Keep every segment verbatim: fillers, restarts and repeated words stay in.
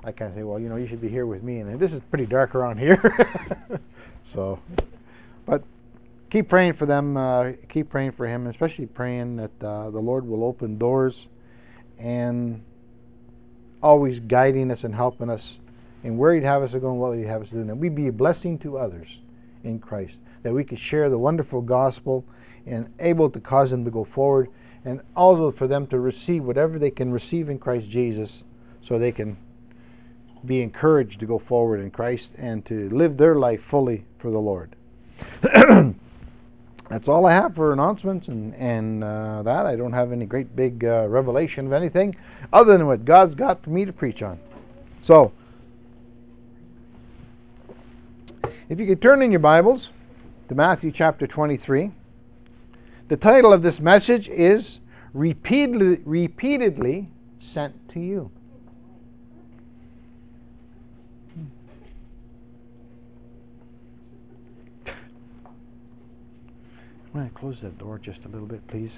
I kind of say, well, you know, you should be here with me, and this is pretty dark around here. So, but keep praying for them. Uh, keep praying for him, especially praying that uh, the Lord will open doors and always guiding us and helping us in where He'd have us to go and what He'd have us to do. And that we be a blessing to others in Christ. That we could share the wonderful gospel and able to cause them to go forward, and also for them to receive whatever they can receive in Christ Jesus, so they can be encouraged to go forward in Christ and to live their life fully for the Lord. That's all I have for announcements and, and uh, that. I don't have any great big uh, revelation of anything other than what God's got for me to preach on. So, if you could turn in your Bibles to Matthew chapter twenty-three. The title of this message is Repeatedly, Repeatedly Sent to You. I'm going to close that door just a little bit, please.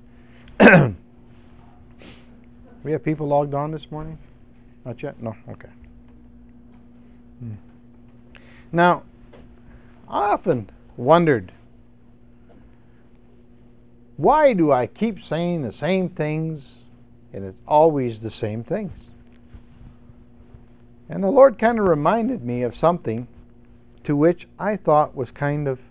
We have people logged on this morning? Not yet? No? Okay. Hmm. Now, I often wondered, why do I keep saying the same things, and it's always the same things? And the Lord kind of reminded me of something to which I thought was kind of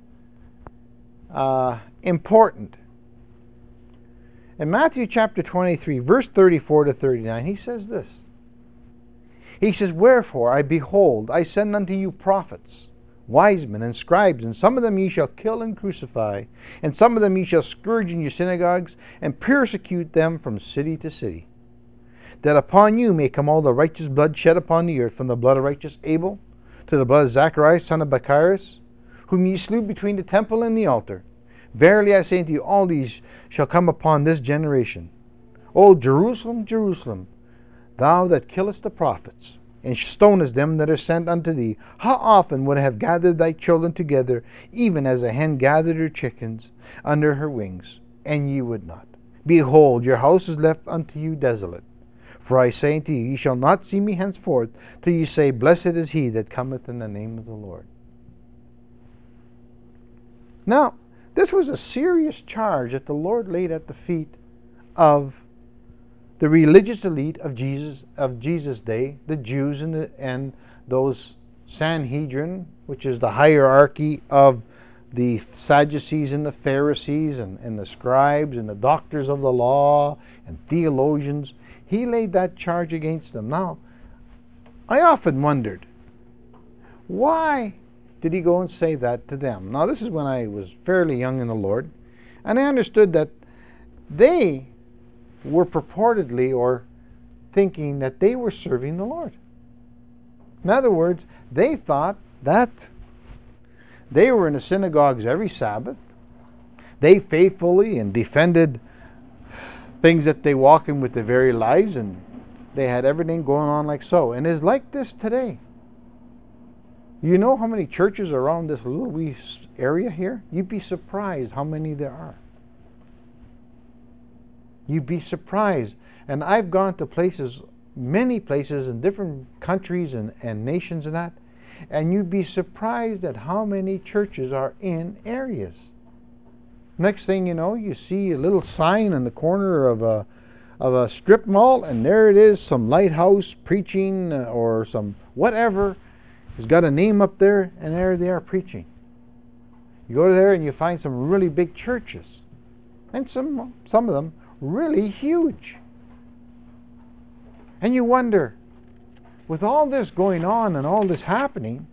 uh, important. In Matthew chapter twenty-three, verse thirty-four to thirty-nine, He says this. He says, Wherefore, I behold, I send unto you prophets, wise men, and scribes, and some of them ye shall kill and crucify, and some of them ye shall scourge in your synagogues, and persecute them from city to city, that upon you may come all the righteous blood shed upon the earth, from the blood of righteous Abel to the blood of Zacharias, son of Barachias, whom ye slew between the temple and the altar. Verily I say unto you, all these shall come upon this generation. O Jerusalem, Jerusalem, thou that killest the prophets, and stonest them that are sent unto thee, how often would I have gathered thy children together, even as a hen gathered her chickens under her wings, and ye would not. Behold, your house is left unto you desolate. For I say unto you, ye shall not see me henceforth, till ye say, Blessed is he that cometh in the name of the Lord. Now, this was a serious charge that the Lord laid at the feet of the religious elite of Jesus of Jesus' day, the Jews and, the, and those Sanhedrin, which is the hierarchy of the Sadducees and the Pharisees and, and the scribes and the doctors of the law and theologians. He laid that charge against them. Now, I often wondered, why did he go and say that to them? Now, this is when I was fairly young in the Lord, and I understood that they were purportedly or thinking that they were serving the Lord. In other words, they thought that they were in the synagogues every Sabbath. They faithfully and defended things that they walk in with their very lives, and they had everything going on like so. And it's like this today. You know how many churches are around this little wee area here? You'd be surprised how many there are. You'd be surprised. And I've gone to places, many places in different countries and, and nations and that, and you'd be surprised at how many churches are in areas. Next thing you know, you see a little sign in the corner of a of a strip mall, and there it is, some lighthouse preaching or some whatever. It's got a name up there, and there they are preaching. You go there and you find some really big churches, and some some of them really huge. And you wonder, with all this going on and all this happening,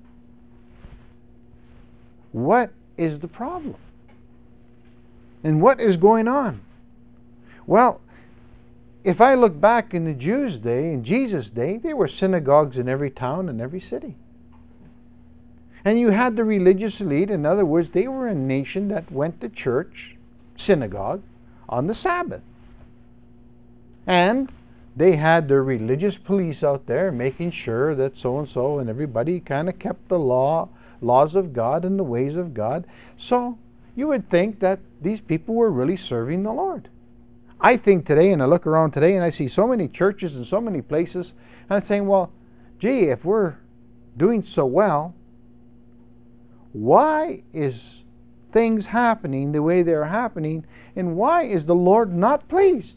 what is the problem? And what is going on? Well, if I look back in the Jews' day, in Jesus' day, there were synagogues in every town and every city. And you had the religious elite. In other words, they were a nation that went to church, synagogue, on the Sabbath. And they had their religious police out there making sure that so-and-so and everybody kind of kept the law, laws of God and the ways of God. So you would think that these people were really serving the Lord. I think today, and I look around today, and I see so many churches and so many places, and I'm saying, well, gee, if we're doing so well, why is things happening the way they're happening, and why is the Lord not pleased?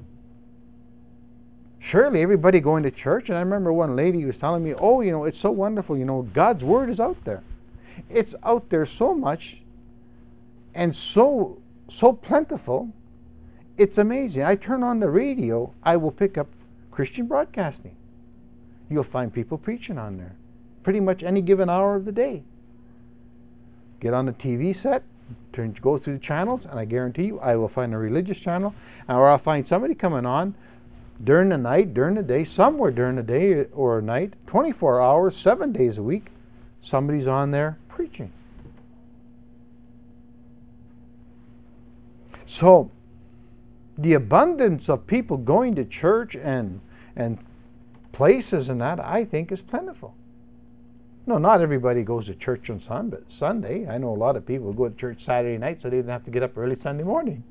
Surely everybody going to church, and I remember one lady was telling me, oh, you know, it's so wonderful, you know, God's Word is out there. It's out there so much, and so so plentiful, it's amazing. I turn on the radio, I will pick up Christian broadcasting. You'll find people preaching on there, pretty much any given hour of the day. Get on the T V set, turn, go through the channels, and I guarantee you, I will find a religious channel, or I'll find somebody coming on during the night, during the day, somewhere during the day or night, twenty-four hours, seven days a week, somebody's on there preaching. So, the abundance of people going to church and and places and that, I think, is plentiful. No, not everybody goes to church on Sunday. I know a lot of people go to church Saturday night so they don't have to get up early Sunday morning.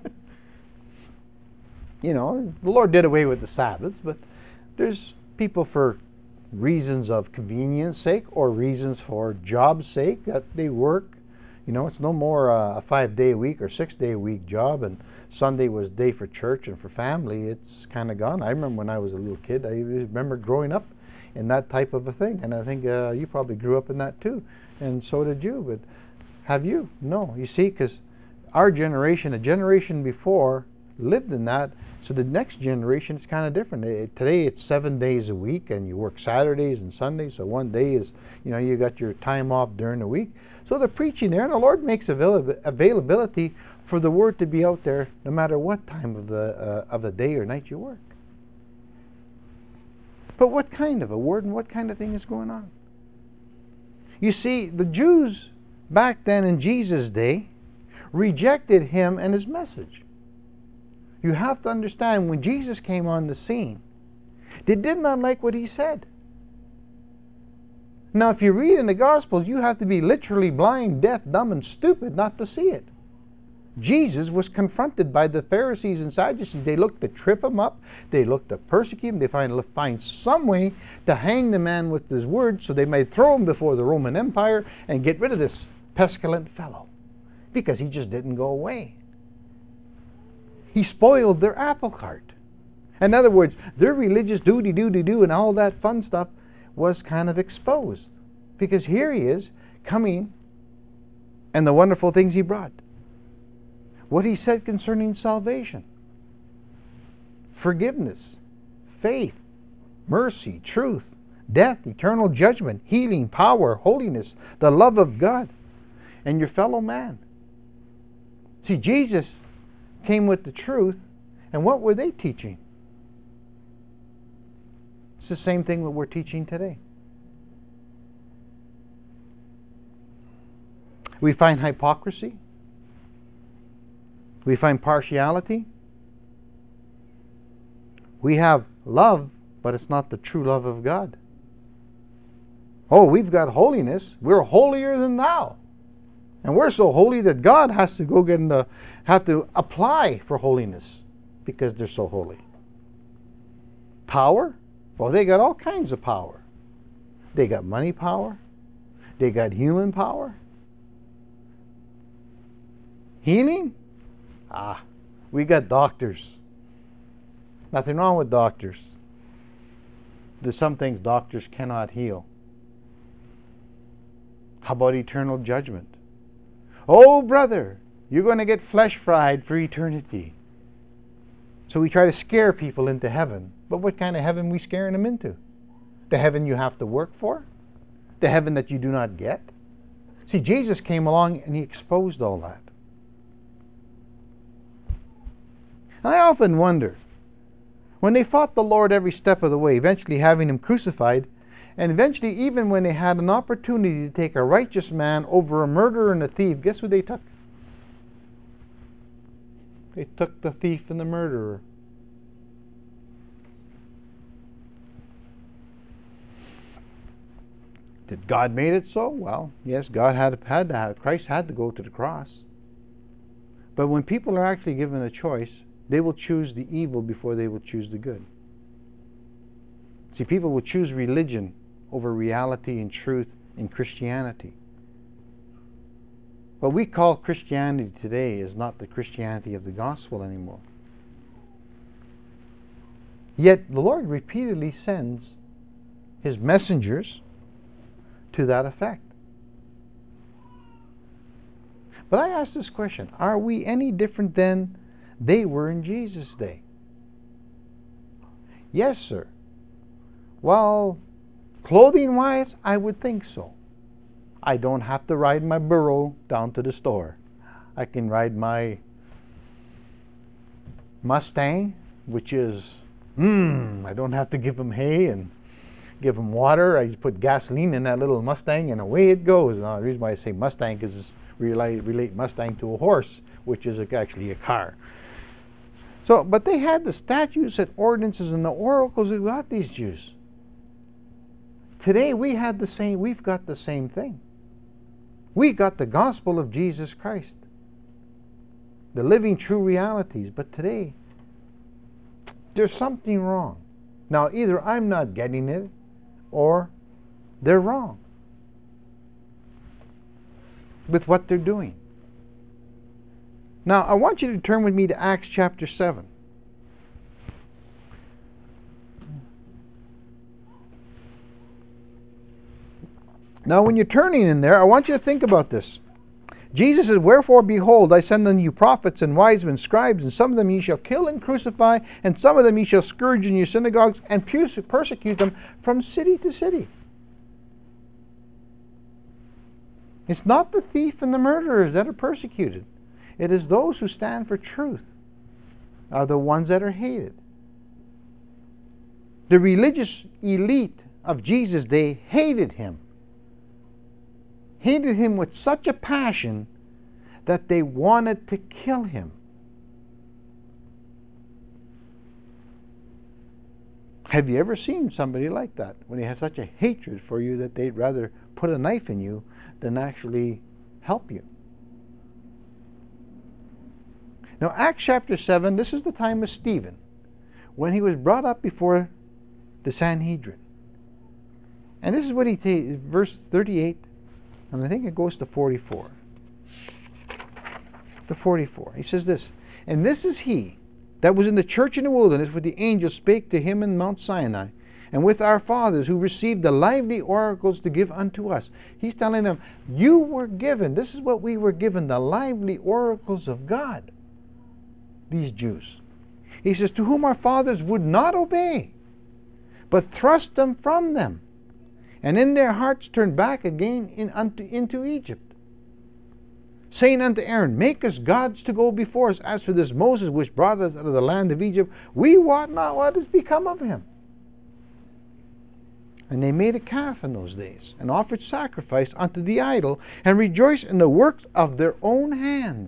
You know, the Lord did away with the Sabbaths, but there's people for reasons of convenience sake or reasons for job's sake that they work. You know, it's no more uh, a five-day-a-week or six-day-a-week job, and Sunday was day for church and for family. It's kind of gone. I remember when I was a little kid, I remember growing up in that type of a thing, and I think uh, you probably grew up in that too, and so did you. But have you? No. You see, because our generation, a generation before, lived in that. So the next generation is kind of different. Today it's seven days a week, and you work Saturdays and Sundays. So one day is, you know, you got your time off during the week. So they're preaching there, and the Lord makes avail- availability for the Word to be out there, no matter what time of the uh, of the day or night you work. But what kind of a Word and what kind of thing is going on? You see, the Jews back then in Jesus' day rejected Him and His message. You have to understand, when Jesus came on the scene, they did not like what He said. Now, if you read in the Gospels, you have to be literally blind, deaf, dumb, and stupid not to see it. Jesus was confronted by the Pharisees and Sadducees. They looked to trip Him up. They looked to persecute Him. They find find some way to hang the man with His word so they might throw Him before the Roman Empire and get rid of this pestilent fellow, because He just didn't go away. He spoiled their apple cart. In other words, their religious doody-doody-do and all that fun stuff was kind of exposed. Because here He is coming and the wonderful things He brought. What He said concerning salvation, forgiveness, faith, mercy, truth, death, eternal judgment, healing, power, holiness, the love of God, and your fellow man. See, Jesus came with the truth, and what were they teaching? It's the same thing that we're teaching today. We find hypocrisy. We find partiality. We have love, but it's not the true love of God. Oh, we've got holiness. We're holier than thou. And we're so holy that God has to go get in the, have to apply for holiness because they're so holy. Power? Well, they got all kinds of power. They got money power. They got human power. Healing? Ah, we got doctors. Nothing wrong with doctors. There's some things doctors cannot heal. How about eternal judgment? Oh, brother, you're going to get flesh fried for eternity. So we try to scare people into heaven. But what kind of heaven are we scaring them into? The heaven you have to work for? The heaven that you do not get? See, Jesus came along and He exposed all that. I often wonder, when they fought the Lord every step of the way, eventually having Him crucified, and eventually even when they had an opportunity to take a righteous man over a murderer and a thief, guess who they took? They took the thief and the murderer. Did God made it so? Well, yes, God had, had to have, Christ had to go to the cross. But when people are actually given a choice, they will choose the evil before they will choose the good. See, people will choose religion over reality and truth in Christianity. What we call Christianity today is not the Christianity of the gospel anymore. Yet the Lord repeatedly sends His messengers to that effect. But I ask this question, are we any different than they were in Jesus' day? Yes, sir. Well, clothing-wise, I would think so. I don't have to ride my burro down to the store. I can ride my Mustang, which is, mmm, I don't have to give him hay and give him water. I just put gasoline in that little Mustang and away it goes. Now, the reason why I say Mustang is relate, relate Mustang to a horse, which is actually a car. So, but they had the statutes and ordinances and the oracles that got these Jews. Today we had the same. We've got the same thing. We got the gospel of Jesus Christ, the living true realities. But today, there's something wrong. Now, either I'm not getting it, or they're wrong with what they're doing. Now, I want you to turn with me to Acts chapter seven. Now, when you're turning in there, I want you to think about this. Jesus says, "Wherefore, behold, I send unto you prophets and wise men, scribes, and some of them ye shall kill and crucify, and some of them ye shall scourge in your synagogues, and persecute them from city to city." It's not the thief and the murderers that are persecuted. It is those who stand for truth are the ones that are hated. The religious elite of Jesus' day hated him. Hated him with such a passion that they wanted to kill him. Have you ever seen somebody like that, when they have such a hatred for you that they'd rather put a knife in you than actually help you? Now, Acts chapter seven, this is the time of Stephen, when he was brought up before the Sanhedrin. And this is what he says, verse thirty-eight, and I think it goes to forty-four. To forty-four. He says this, "And this is he that was in the church in the wilderness, where the angel spake to him in Mount Sinai, and with our fathers, who received the lively oracles to give unto us." He's telling them, you were given, this is what we were given, the lively oracles of God. These Jews. He says, "To whom our fathers would not obey, but thrust them from them, and in their hearts turned back again in, unto, into Egypt, saying unto Aaron, Make us gods to go before us. As for this Moses, which brought us out of the land of Egypt, we wot not what has become of him." And they made a calf in those days, and offered sacrifice unto the idol, and rejoiced in the works of their own hands.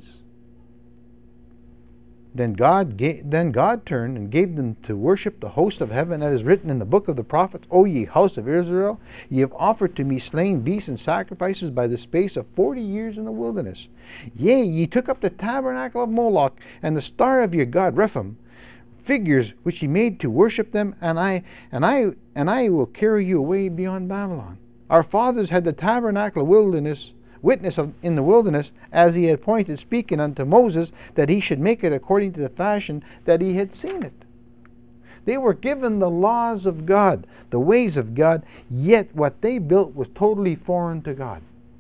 Then God gave, then God turned and gave them to worship the host of heaven, that is written in the book of the prophets, O ye house of Israel, ye have offered to me slain beasts and sacrifices by the space of forty years in the wilderness. Yea, ye took up the tabernacle of Moloch, and the star of your god Rephaim, figures which ye made to worship them, and I and I and I will carry you away beyond Babylon. Our fathers had the tabernacle of wilderness witness of, in the wilderness, as he had appointed, speaking unto Moses, that he should make it according to the fashion that he had seen it. They were given the laws of God, the ways of God, yet what they built was totally foreign to God.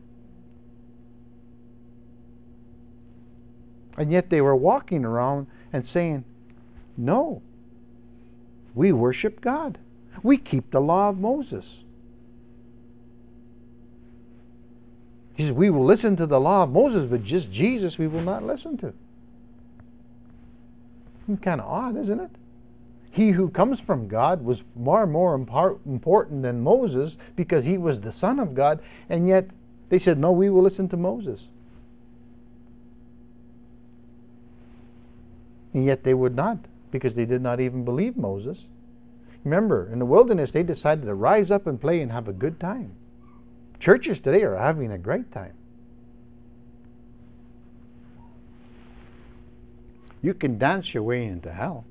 And yet they were walking around and saying, no, we worship God. We keep the law of Moses. He says, we will listen to the law of Moses, but just Jesus we will not listen to. It's kind of odd, isn't it? He who comes from God was far more important than Moses, because he was the Son of God, and yet they said, no, we will listen to Moses. And yet they would not, because they did not even believe Moses. Remember, in the wilderness they decided to rise up and play and have a good time. Churches today are having a great time. You can dance your way into hell.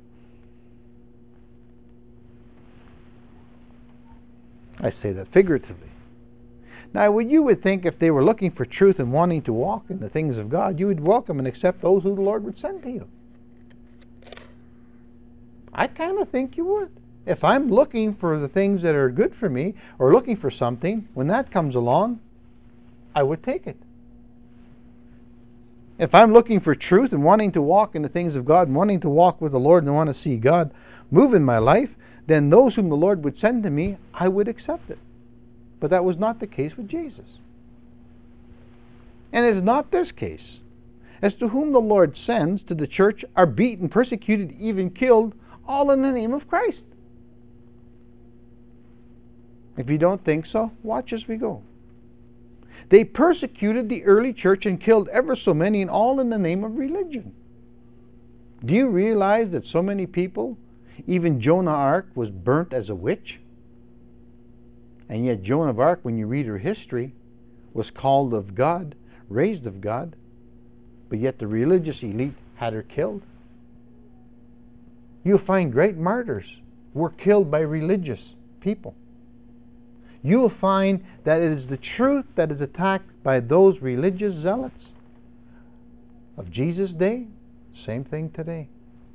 I say that figuratively. Now, what you would think, if they were looking for truth and wanting to walk in the things of God, you would welcome and accept those who the Lord would send to you. I kind of think you would. If I'm looking for the things that are good for me, or looking for something, when that comes along, I would take it. If I'm looking for truth and wanting to walk in the things of God, and wanting to walk with the Lord and want to see God move in my life, then those whom the Lord would send to me, I would accept it. But that was not the case with Jesus. And it is not this case. As to whom the Lord sends to the church are beaten, persecuted, even killed, all in the name of Christ. If you don't think so, watch as we go. They persecuted the early church and killed ever so many, and all in the name of religion. Do you realize that so many people, even Joan of Arc was burnt as a witch? And yet Joan of Arc, when you read her history, was called of God, raised of God, but yet the religious elite had her killed. You'll find great martyrs were killed by religious people. You will find that it is the truth that is attacked by those religious zealots of Jesus' day. Same thing today.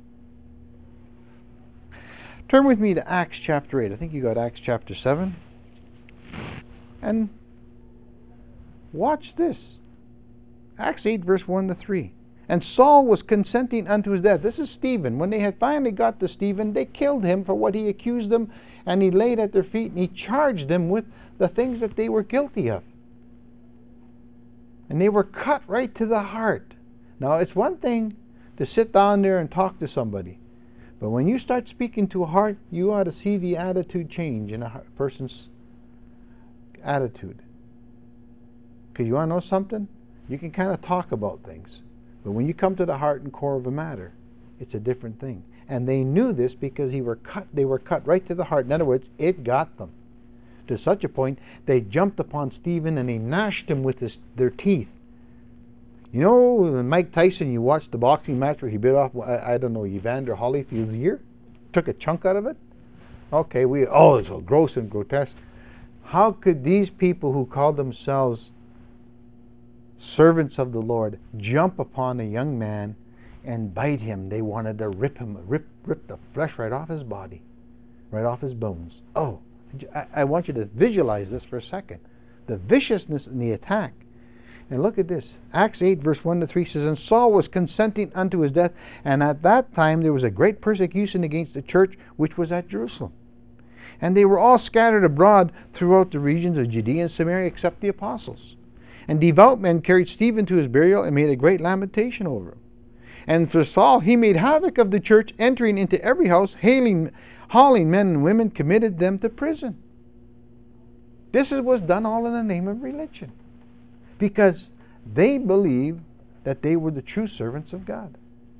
Turn with me to Acts chapter eight. I think you got Acts chapter seven. And watch this. Acts eight, verse one to three. And Saul was consenting unto his death. This is Stephen. When they had finally got to Stephen, they killed him for what he accused them, and he laid at their feet, and he charged them with the things that they were guilty of. And they were cut right to the heart. Now, it's one thing to sit down there and talk to somebody, but when you start speaking to a heart, you ought to see the attitude change in a person's attitude. Because you want to know something? You can kind of talk about things, but when you come to the heart and core of a matter, it's a different thing. And they knew this because he were cut, they were cut right to the heart. In other words, it got them. To such a point, they jumped upon Stephen and they gnashed him with his, their teeth. You know, Mike Tyson, you watched the boxing match where he bit off, I, I don't know, Evander Holyfield's ear? Took a chunk out of it? Okay, we, oh, it's so gross and grotesque. How could these people who call themselves servants of the Lord jump upon a young man and bite him? They wanted to rip him, rip, rip the flesh right off his body, right off his bones. Oh, I, I want you to visualize this for a second. The viciousness in the attack. And look at this. Acts eight, verse one to three says, And Saul was consenting unto his death, and at that time there was a great persecution against the church which was at Jerusalem. And they were all scattered abroad throughout the regions of Judea and Samaria, except the apostles. And devout men carried Stephen to his burial and made a great lamentation over him. And for Saul, he made havoc of the church, entering into every house, hailing, hauling men and women, committed them to prison. This was done all in the name of religion, because they believed that they were the true servants of God.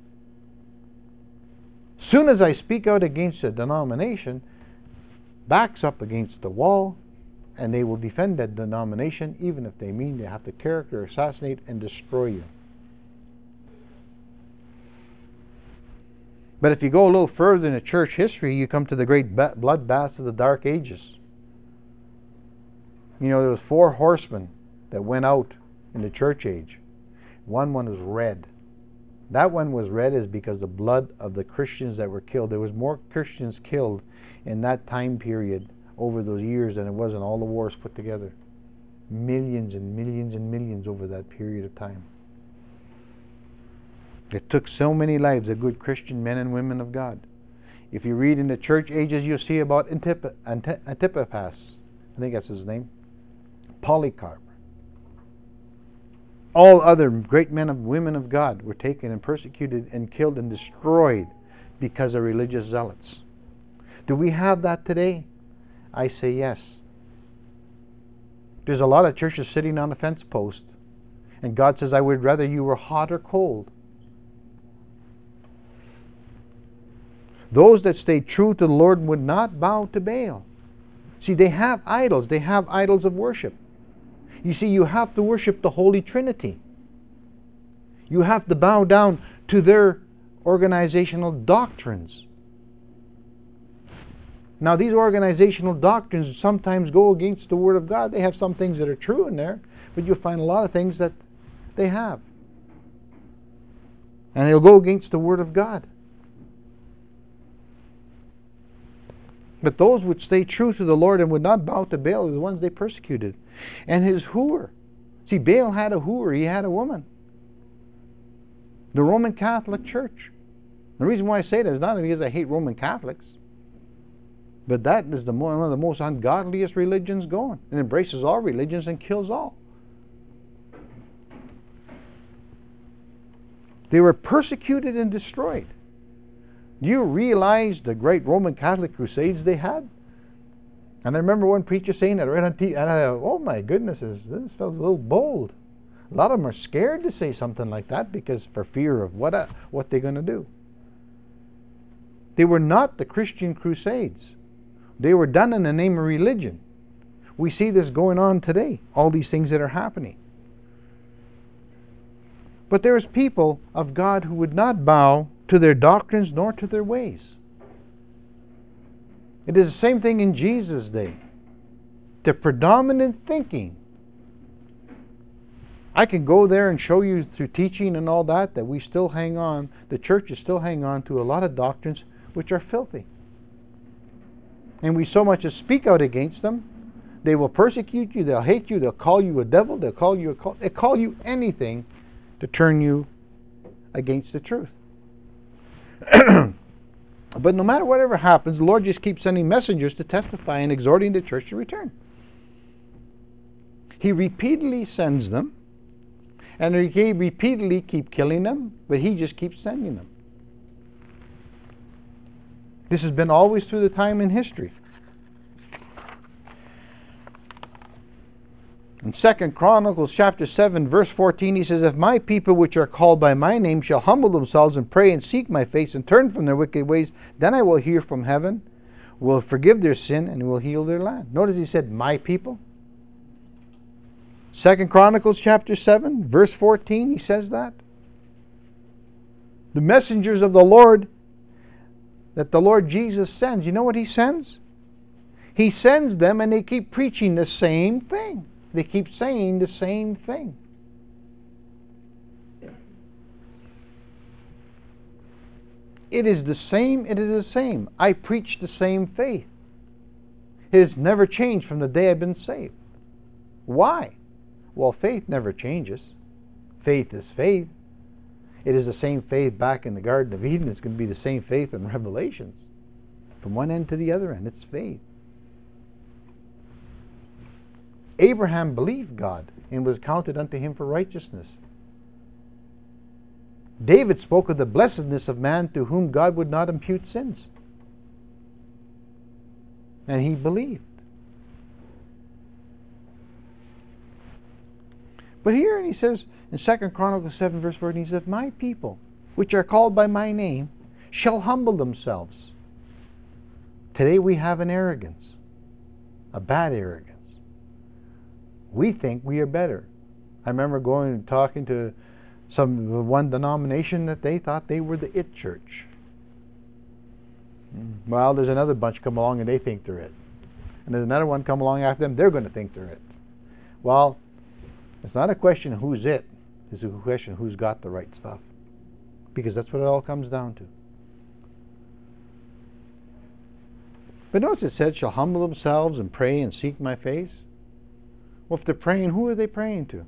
Soon as I speak out against a denomination, backs up against the wall, and they will defend that denomination, even if they mean they have to character assassinate and destroy you. But if you go a little further in the church history, you come to the great bloodbaths of the Dark Ages. You know, there was four horsemen that went out in the church age. One one was red. That one was red is because the blood of the Christians that were killed. There was more Christians killed in that time period over those years than it was in all the wars put together. Millions and millions and millions over that period of time. It took so many lives of good Christian men and women of God. If you read in the church ages, you'll see about Antip- Antip- Antipas, I think that's his name, Polycarp. All other great men and women of God were taken and persecuted and killed and destroyed because of religious zealots. Do we have that today? I say yes. There's a lot of churches sitting on a fence post, and God says, I would rather you were hot or cold. Those that stay true to the Lord would not bow to Baal. See, they have idols. They have idols of worship. You see, you have to worship the Holy Trinity. You have to bow down to their organizational doctrines. Now, these organizational doctrines sometimes go against the Word of God. They have some things that are true in there, but you'll find a lot of things that they have. And they'll go against the Word of God. But those which stay true to the Lord and would not bow to Baal are the ones they persecuted. And his whore. See, Baal had a whore. He had a woman. The Roman Catholic Church. The reason why I say that is not because I hate Roman Catholics, but that is the one of the most ungodliest religions going. It embraces all religions and kills all. They were persecuted and destroyed. Do you realize the great Roman Catholic crusades they had? And I remember one preacher saying that right on T V, and I thought, oh my goodness, this felt a little bold. A lot of them are scared to say something like that because for fear of what uh, what they're going to do. They were not the Christian crusades. They were done in the name of religion. We see this going on today, all these things that are happening. But there is people of God who would not bow to their doctrines nor to their ways. It is the same thing in Jesus' day. The predominant thinking. I can go there and show you through teaching and all that that we still hang on, the church is still hanging on to a lot of doctrines which are filthy. And we so much as speak out against them, they will persecute you, they'll hate you, they'll call you a devil, they'll call you a call, they'll call you anything to turn you against the truth. But no matter whatever happens, the Lord just keeps sending messengers to testify and exhorting the church to return. He repeatedly sends them, and he repeatedly keeps killing them, but he just keeps sending them. This has been always through the time in history. In Second Chronicles chapter seven, verse fourteen, he says, if my people which are called by my name shall humble themselves and pray and seek my face and turn from their wicked ways, then I will hear from heaven, will forgive their sin, and will heal their land. Notice he said, my people. Second Chronicles chapter seven, verse fourteen, he says that. The messengers of the Lord that the Lord Jesus sends, you know what he sends? He sends them and they keep preaching the same thing. They keep saying the same thing. It is the same, it is the same. I preach the same faith. It has never changed from the day I've been saved. Why? Well, faith never changes. Faith is faith. It is the same faith back in the Garden of Eden. It's going to be the same faith in Revelations. From one end to the other end, it's faith. Abraham believed God and was counted unto him for righteousness. David spoke of the blessedness of man to whom God would not impute sins. And he believed. But here he says in Second Chronicles seven verse fourteen, he says, my people, which are called by my name, shall humble themselves. Today we have an arrogance, a bad arrogance. We think we are better. I remember going and talking to some one denomination that they thought they were the it church. Well, there's another bunch come along and they think they're it. And there's another one come along after them, they're going to think they're it. Well, it's not a question of who's it. It's a question of who's got the right stuff. Because that's what it all comes down to. But notice it said, shall humble themselves and pray and seek my face. Well, if they're praying, who are they praying to?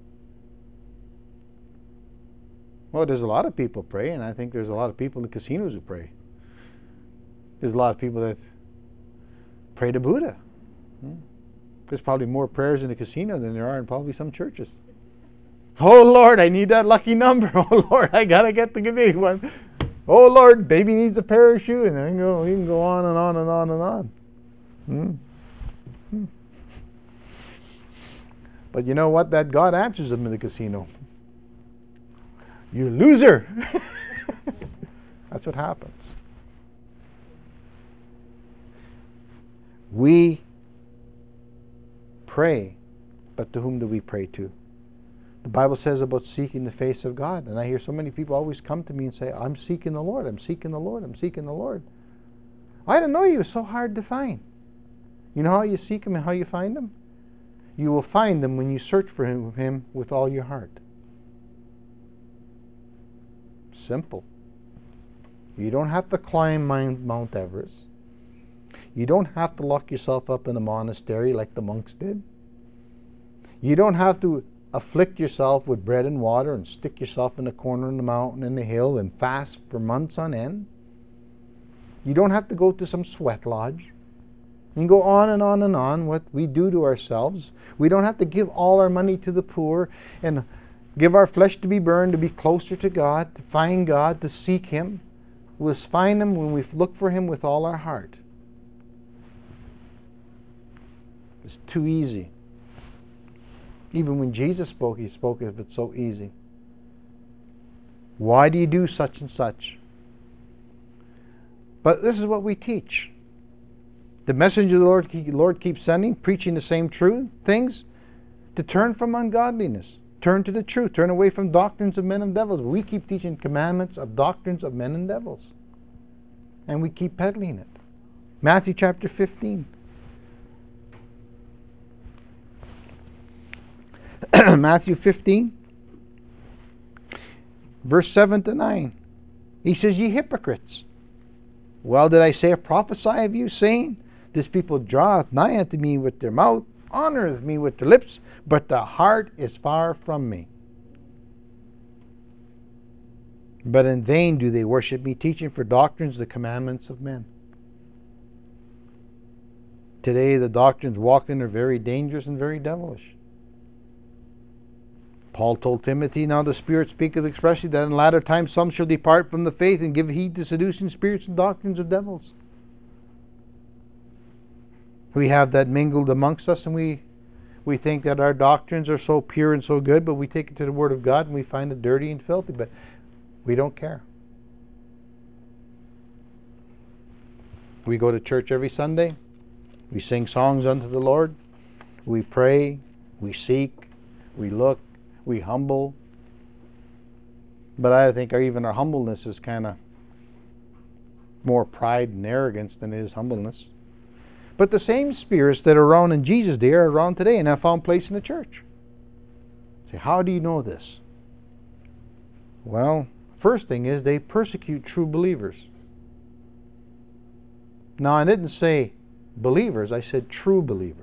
Well, there's a lot of people pray, and I think there's a lot of people in the casinos who pray. There's a lot of people that pray to Buddha. There's probably more prayers in the casino than there are in probably some churches. Oh Lord, I need that lucky number. Oh Lord, I gotta get the big one. Oh Lord, baby needs a parachute, and then go. You can go on and on and on and on. Hmm? Hmm. But you know what? That God answers them in the casino. You loser! That's what happens. We pray, but to whom do we pray to? The Bible says about seeking the face of God. And I hear so many people always come to me and say, I'm seeking the Lord, I'm seeking the Lord, I'm seeking the Lord. I didn't know He was so hard to find. You know how you seek Him and how you find Him? You will find Him when you search for Him, him with all your heart. Simple. You don't have to climb Mount Everest. You don't have to lock yourself up in a monastery like the monks did. You don't have to afflict yourself with bread and water and stick yourself in a corner in the mountain, in the hill, and fast for months on end. You don't have to go to some sweat lodge. You can go on and on and on what we do to ourselves. We don't have to give all our money to the poor and give our flesh to be burned to be closer to God, to find God, to seek Him. We'll find Him when we look for Him with all our heart. It's too easy. Even when Jesus spoke, He spoke of it so easy. Why do you do such and such? But this is what we teach. The messenger of the Lord, the Lord keeps sending, preaching the same truth, things, to turn from ungodliness. Turn to the truth. Turn away from doctrines of men and devils. We keep teaching commandments of doctrines of men and devils. And we keep peddling it. Matthew chapter fifteen. Matthew fifteen, verse seven to nine. He says, Ye hypocrites, well did I say or prophesy of you, saying, This people draweth nigh unto me with their mouth, honoureth me with their lips, but the heart is far from me. But in vain do they worship me, teaching for doctrines the commandments of men. Today the doctrines walked in are very dangerous and very devilish. Paul told Timothy, Now the Spirit speaketh expressly that in latter times some shall depart from the faith and give heed to seducing spirits and doctrines of devils. We have that mingled amongst us, and we we think that our doctrines are so pure and so good, but we take it to the Word of God and we find it dirty and filthy, but we don't care. We go to church every Sunday. We sing songs unto the Lord. We pray. We seek. We look. We humble. But I think our, even our humbleness is kind of more pride and arrogance than it is humbleness. But the same spirits that are around in Jesus' day are around today and have found place in the church. So how do you know this? Well, first thing is they persecute true believers. Now, I didn't say believers, I said true believers.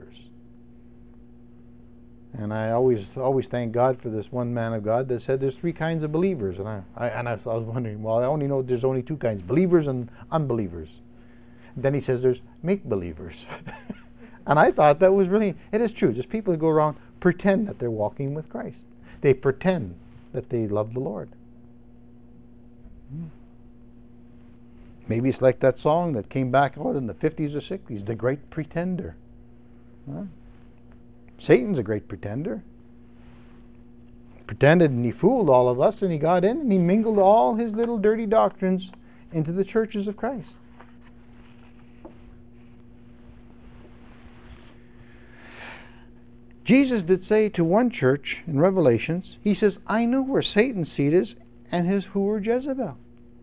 And I always always thank God for this one man of God that said there's three kinds of believers. And I, I, and I was wondering, well, I only know there's only two kinds, believers and unbelievers. Then he says there's make-believers. And I thought that was really, it is true. Just people who go around pretend that they're walking with Christ. They pretend that they love the Lord. Maybe it's like that song that came back out in the fifties or sixties, The Great Pretender. Huh? Satan's a great pretender. He pretended and he fooled all of us, and he got in and he mingled all his little dirty doctrines into the churches of Christ. Jesus did say to one church in Revelations, He says, I know where Satan's seat is and his whore Jezebel.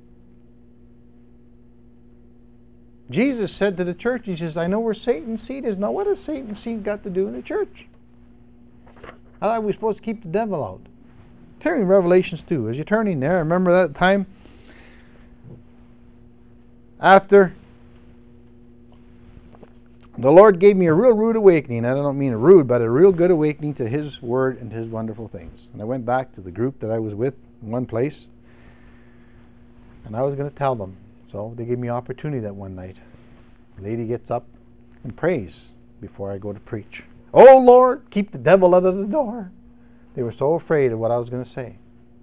Jesus said to the church, He says, I know where Satan's seat is. Now what has Satan's seat got to do in the church? I thought we were supposed to keep the devil out. Turn in Revelations two. As you're turning there, remember that time after the Lord gave me a real rude awakening. I don't mean a rude, but a real good awakening to His Word and His wonderful things. And I went back to the group that I was with in one place, and I was going to tell them. So they gave me opportunity that one night. The lady gets up and prays before I go to preach. Oh Lord, keep the devil out of the door. They were so afraid of what I was going to say.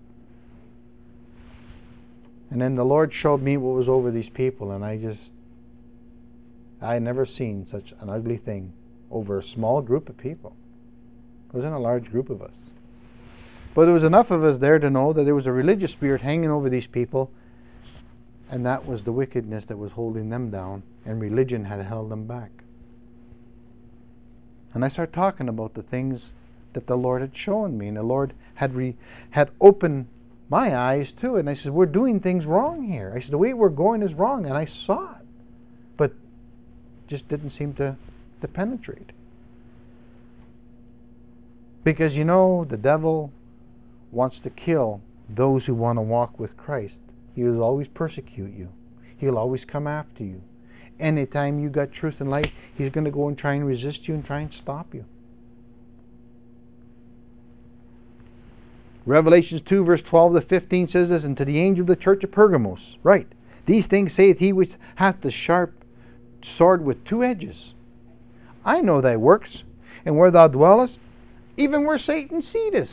And then the Lord showed me what was over these people, and I just, I had never seen such an ugly thing over a small group of people. It wasn't a large group of us. But there was enough of us there to know that there was a religious spirit hanging over these people, and that was the wickedness that was holding them down, and religion had held them back. And I started talking about the things that the Lord had shown me, and the Lord had re, had opened my eyes to it. And I said, we're doing things wrong here. I said, the way we're going is wrong, and I saw it, but just didn't seem to, to penetrate. Because, you know, the devil wants to kill those who want to walk with Christ. He will always persecute you. He'll always come after you. Anytime you got truth and light, he's going to go and try and resist you and try and stop you. Revelation two, verse twelve to fifteen says this, and to the angel of the church of Pergamos, right, these things saith he which hath the sharp sword with two edges. I know thy works, and where thou dwellest, even where Satan seateth.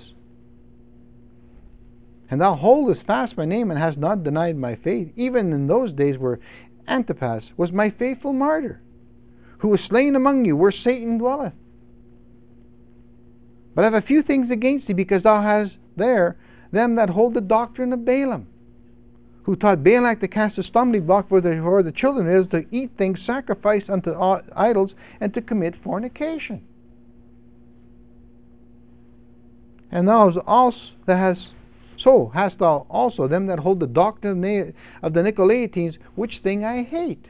And thou holdest fast my name, and hast not denied my faith, even in those days where Antipas was my faithful martyr, who was slain among you, where Satan dwelleth. But I have a few things against thee, because thou hast there them that hold the doctrine of Balaam, who taught Balak to cast a stumbling block for the, for the children of Israel, to eat things sacrificed unto idols, and to commit fornication. And thou also that hast So hast thou also them that hold the doctrine of the Nicolaitans, which thing I hate.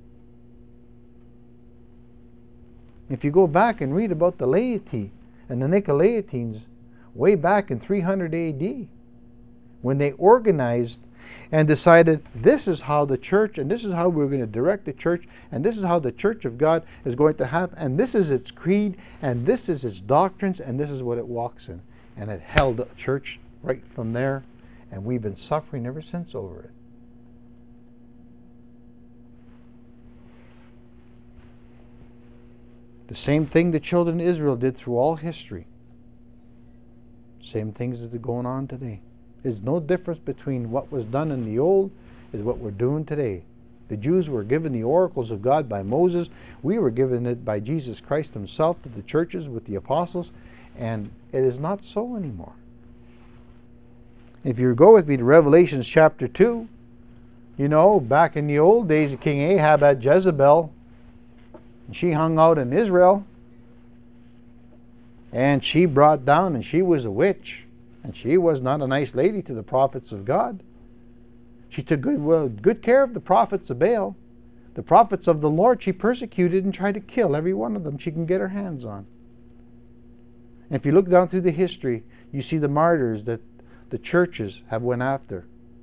If you go back and read about the laity and the Nicolaitans way back in three hundred A D, when they organized and decided this is how the church, and this is how we're going to direct the church, and this is how the church of God is going to have, and this is its creed, and this is its doctrines, and this is what it walks in. And it held the church right from there, and we've been suffering ever since over it. The same thing the children of Israel did through all history. Same things that are going on today. There's no difference between what was done in the old is what we're doing today. The Jews were given the oracles of God by Moses. We were given it by Jesus Christ himself to the churches with the apostles, and it is not so anymore. If you go with me to Revelation chapter two, you know, back in the old days of King Ahab had Jezebel, and she hung out in Israel, and she brought down, and she was a witch, and she was not a nice lady to the prophets of God. She took good, well, good care of the prophets of Baal. The prophets of the Lord she persecuted and tried to kill every one of them she can get her hands on. And if you look down through the history, you see the martyrs that the churches have went after.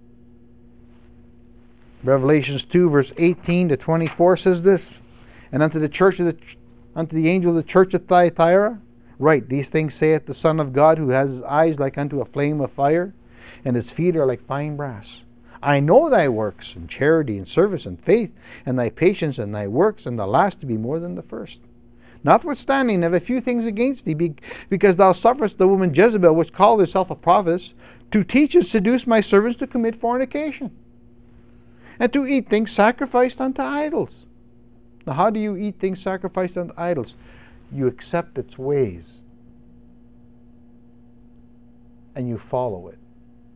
Revelations two, verse eighteen to twenty-four says this, and unto the church of the unto the angel of the church of Thyatira, write, these things saith the Son of God, who has his eyes like unto a flame of fire, and his feet are like fine brass. I know thy works, and charity, and service, and faith, and thy patience, and thy works, and the last to be more than the first. Notwithstanding, I have a few things against thee, because thou sufferest the woman Jezebel, which called herself a prophetess, to teach and seduce my servants to commit fornication, and to eat things sacrificed unto idols. Now, how do you eat things sacrificed unto idols? You accept its ways, and you follow it.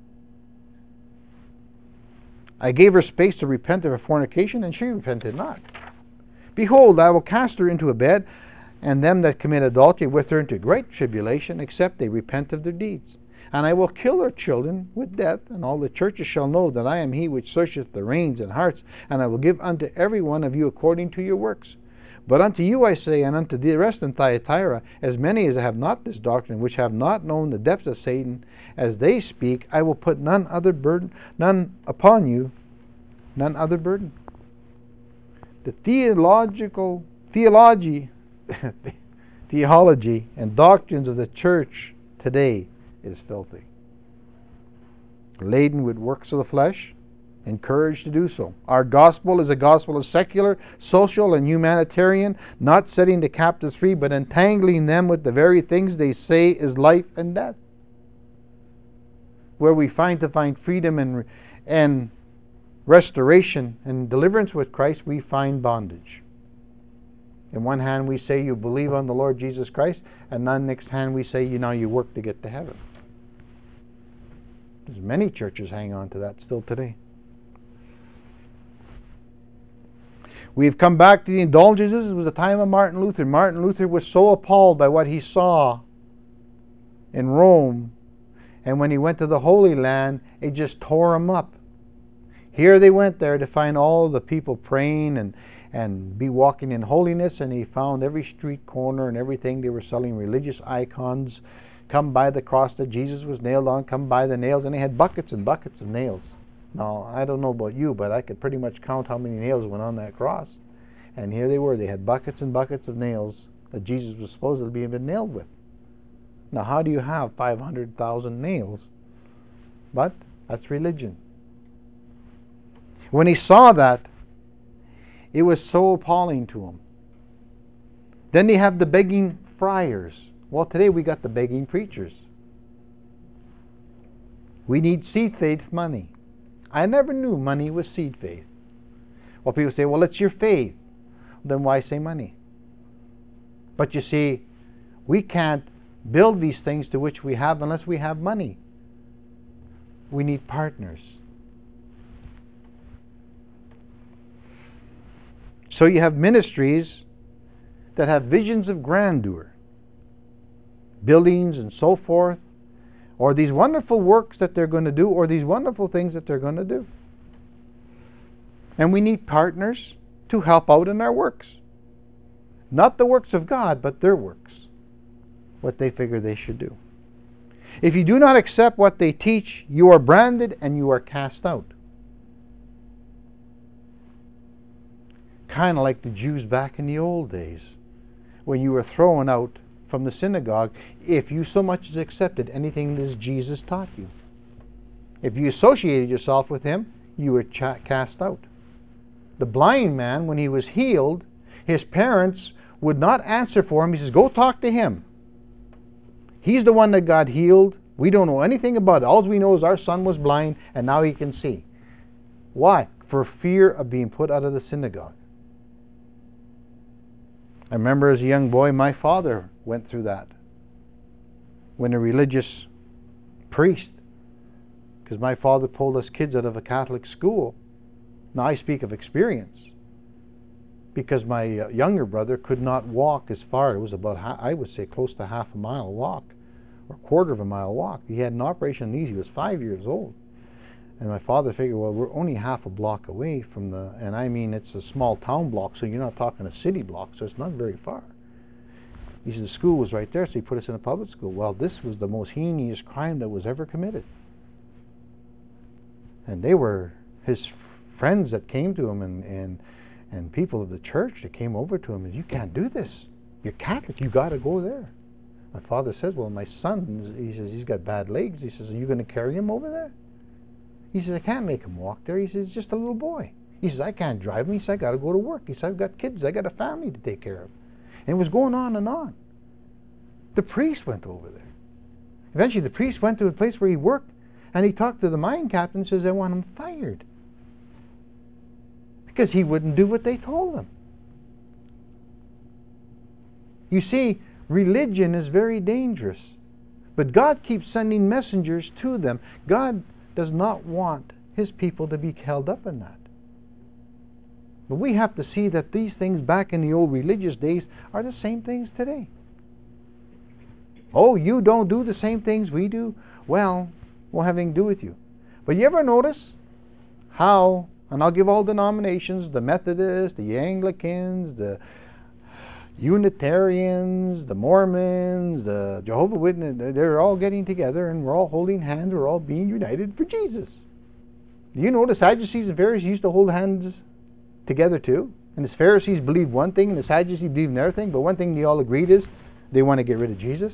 I gave her space to repent of her fornication, and she repented not. Behold, I will cast her into a bed, and them that commit adultery with her into great tribulation, except they repent of their deeds. And I will kill her children with death, and all the churches shall know that I am he which searcheth the reins and hearts, and I will give unto every one of you according to your works. But unto you I say, and unto the rest in Thyatira, as many as have not this doctrine, which have not known the depths of Satan, as they speak, I will put none other burden, none upon you, none other burden. The theological theology, theology and doctrines of the church today is filthy, laden with works of the flesh, encouraged to do so. Our gospel is a gospel of secular, social, and humanitarian, not setting the captives free, but entangling them with the very things they say is life and death. Where we find to find freedom and and restoration and deliverance with Christ, we find bondage. In one hand we say you believe on the Lord Jesus Christ, and on the next hand we say you now you work to get to heaven. There's many churches hang on to that still today. We've come back to the indulgences. It was the time of Martin Luther. Martin Luther was so appalled by what he saw in Rome, and when he went to the Holy Land, it just tore him up. Here they went there to find all the people praying and, and be walking in holiness, and he found every street corner and everything. They were selling religious icons. Come by the cross that Jesus was nailed on, come by the nails, and they had buckets and buckets of nails. Now, I don't know about you, but I could pretty much count how many nails went on that cross. And here they were. They had buckets and buckets of nails that Jesus was supposedly being been nailed with. Now, how do you have five hundred thousand nails? But that's religion. When he saw that, it was so appalling to him. Then they have the begging friars. Well, today we got the begging preachers. We need seed faith money. I never knew money was seed faith. Well, people say, well, it's your faith. Then why say money? But you see, we can't build these things to which we have unless we have money. We need partners. So you have ministries that have visions of grandeur, buildings and so forth, or these wonderful works that they're going to do, or these wonderful things that they're going to do. And we need partners to help out in our works. Not the works of God, but their works. What they figure they should do. If you do not accept what they teach, you are branded and you are cast out. Kind of like the Jews back in the old days, when you were thrown out from the synagogue if you so much as accepted anything that Jesus taught you. If you associated yourself with him, you were ch- cast out. The blind man, when he was healed, his parents would not answer for him. He says, go talk to him. He's the one that got healed. We don't know anything about it. All we know is our son was blind and now he can see. Why? For fear of being put out of the synagogue. I remember as a young boy, my father went through that. When a religious priest, because my father pulled us kids out of a Catholic school. Now I speak of experience. Because my younger brother could not walk as far. It was about, I would say, close to half a mile walk, or a quarter of a mile walk. He had an operation on the knees. He was five years old. And my father figured, well, we're only half a block away from the, and I mean, it's a small town block, so you're not talking a city block, so it's not very far. He said the school was right there, so he put us in a public school. Well, this was the most heinous crime that was ever committed. And they were his friends that came to him, and, and, and people of the church that came over to him, and you can't do this. You're Catholic, you got to go there. My father says, well, my son, he says, he's got bad legs. He says, are you going to carry him over there? He says, I can't make him walk there. He says, he's just a little boy. He says, I can't drive him. He says, I got to go to work. He says, I've got kids. I got a family to take care of. And it was going on and on. The priest went over there. Eventually, the priest went to a place where he worked, and he talked to the mine captain and says, I want him fired. Because he wouldn't do what they told him. You see, religion is very dangerous. But God keeps sending messengers to them. God does not want his people to be held up in that. But we have to see that these things back in the old religious days are the same things today. Oh, you don't do the same things we do? Well, we'll have nothing to do with you. But you ever notice how, and I'll give all denominations, the Methodists, the Anglicans, the Unitarians, the Mormons, the Jehovah's Witnesses, they're all getting together and we're all holding hands, we're all being united for Jesus. Do you know the Sadducees and Pharisees used to hold hands together too? And the Pharisees believed one thing and the Sadducees believed another thing, but one thing they all agreed is they want to get rid of Jesus.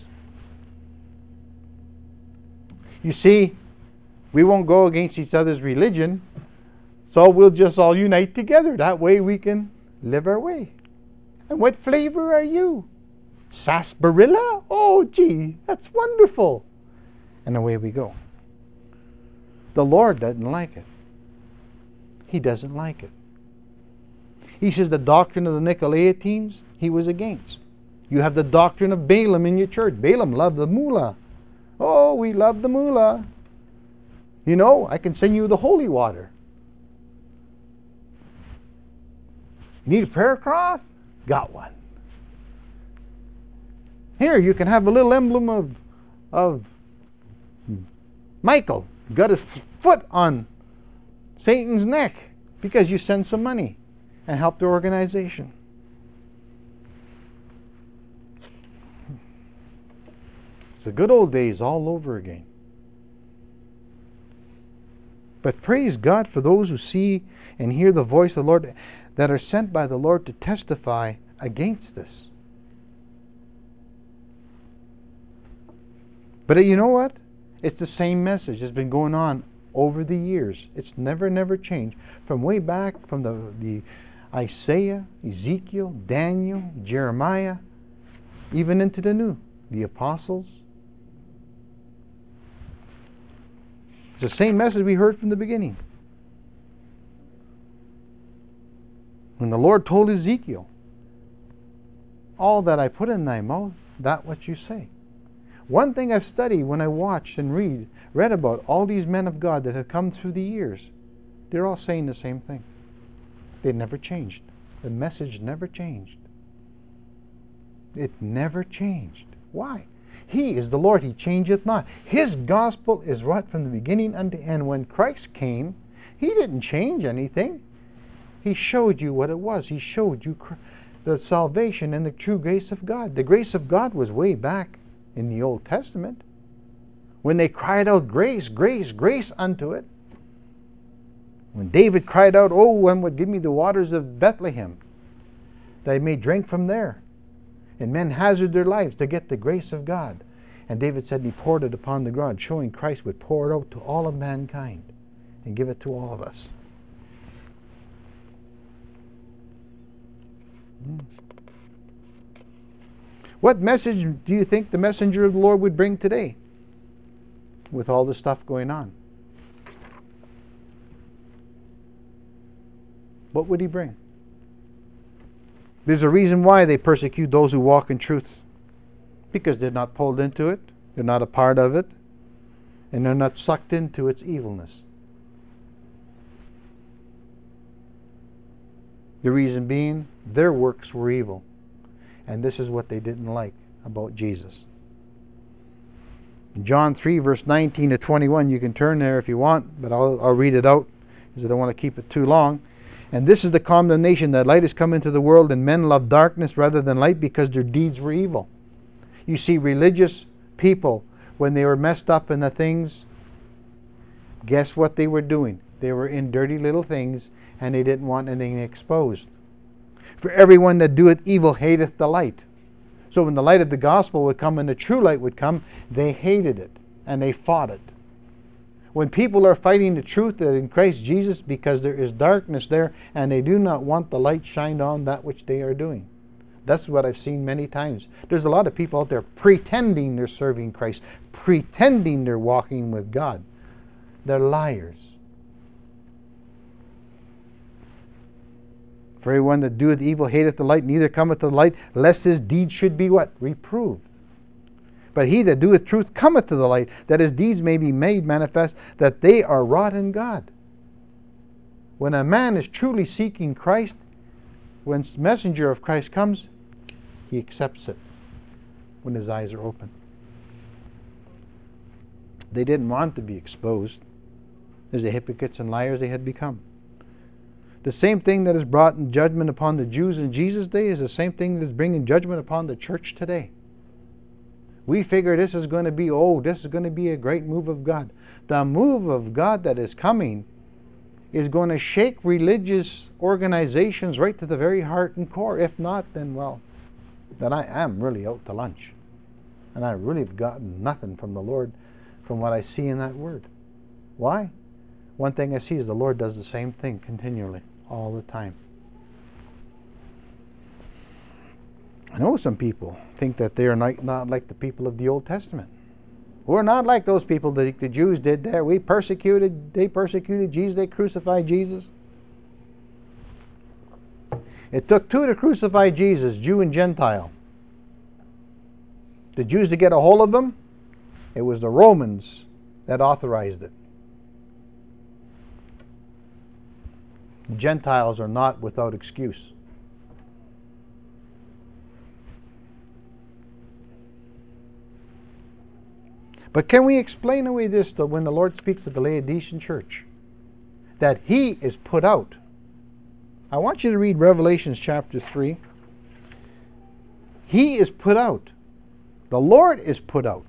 You see, we won't go against each other's religion, so we'll just all unite together. That way we can live our way. And what flavor are you? Sarsaparilla? Oh, gee, that's wonderful. And away we go. The Lord doesn't like it. He doesn't like it. He says the doctrine of the Nicolaitans, he was against. You have the doctrine of Balaam in your church. Balaam loved the mullah. Oh, we love the mullah. You know, I can send you the holy water. Need a prayer cloth? Got one. Here, you can have a little emblem of of Michael got his foot on Satan's neck because you sent some money and helped the organization. It's the good old days all over again. But praise God for those who see and hear the voice of the Lord, that are sent by the Lord to testify against this. But you know what? It's the same message that's been going on over the years. It's never, never changed. From way back, from the, the Isaiah, Ezekiel, Daniel, Jeremiah, even into the New, the apostles. It's the same message we heard from the beginning. When the Lord told Ezekiel, all that I put in thy mouth, that what you say. One thing I've studied when I watch and read, read about all these men of God that have come through the years, they're all saying the same thing. They never changed. The message never changed. It never changed. Why? He is the Lord, He changeth not. His gospel is right from the beginning unto end. When Christ came, He didn't change anything. He showed you what it was. He showed you the salvation and the true grace of God. The grace of God was way back in the Old Testament, when they cried out, grace, grace, grace unto it. When David cried out, oh, one would give me the waters of Bethlehem, that I may drink from there. And men hazard their lives to get the grace of God. And David said He poured it upon the ground, showing Christ would pour it out to all of mankind and give it to all of us. Hmm. What message do you think the messenger of the Lord would bring today with all this stuff going on? What would he bring? There's a reason why they persecute those who walk in truth. Because they're not pulled into it, they're not a part of it, and they're not sucked into its evilness. The reason being, their works were evil. And this is what they didn't like about Jesus. In John three, verse nineteen to twenty-one, you can turn there if you want, but I'll, I'll read it out because I don't want to keep it too long. And this is the condemnation, that light has come into the world, and men love darkness rather than light because their deeds were evil. You see, religious people, when they were messed up in the things, guess what they were doing? They were in dirty little things, and they didn't want anything exposed. For everyone that doeth evil hateth the light. So when the light of the gospel would come and the true light would come, they hated it and they fought it. When people are fighting the truth in Christ Jesus because there is darkness there and they do not want the light shined on that which they are doing. That's what I've seen many times. There's a lot of people out there pretending they're serving Christ, pretending they're walking with God. They're liars. For everyone that doeth evil hateth the light, neither cometh to the light, lest his deeds should be what? Reproved. But he that doeth truth cometh to the light, that his deeds may be made manifest, that they are wrought in God. When a man is truly seeking Christ, when the messenger of Christ comes, he accepts it when his eyes are open. They didn't want to be exposed as the hypocrites and liars they had become. The same thing that has brought judgment upon the Jews in Jesus' day is the same thing that is bringing judgment upon the church today. We figure this is going to be, oh, this is going to be a great move of God. The move of God that is coming is going to shake religious organizations right to the very heart and core. If not, then, well, then I am really out to lunch. And I really have gotten nothing from the Lord from what I see in that word. Why? One thing I see is the Lord does the same thing continually, all the time. I know some people think that they are not, not like the people of the Old Testament. We're not like those people that the Jews did there. We persecuted, they persecuted Jesus, they crucified Jesus. It took two to crucify Jesus, Jew and Gentile. The Jews to get a hold of them, it was the Romans that authorized it. Gentiles are not without excuse. But can we explain away this, though, when the Lord speaks to the Laodicean church? That He is put out. I want you to read Revelation chapter three. He is put out. The Lord is put out.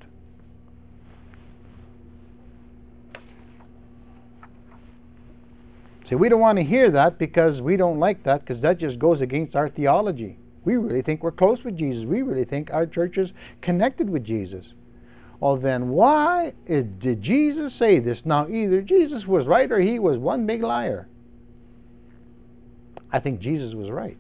See, we don't want to hear that because we don't like that, because that just goes against our theology. We really think we're close with Jesus. We really think our church is connected with Jesus. Well, then why is, did Jesus say this? Now, either Jesus was right or He was one big liar. I think Jesus was right.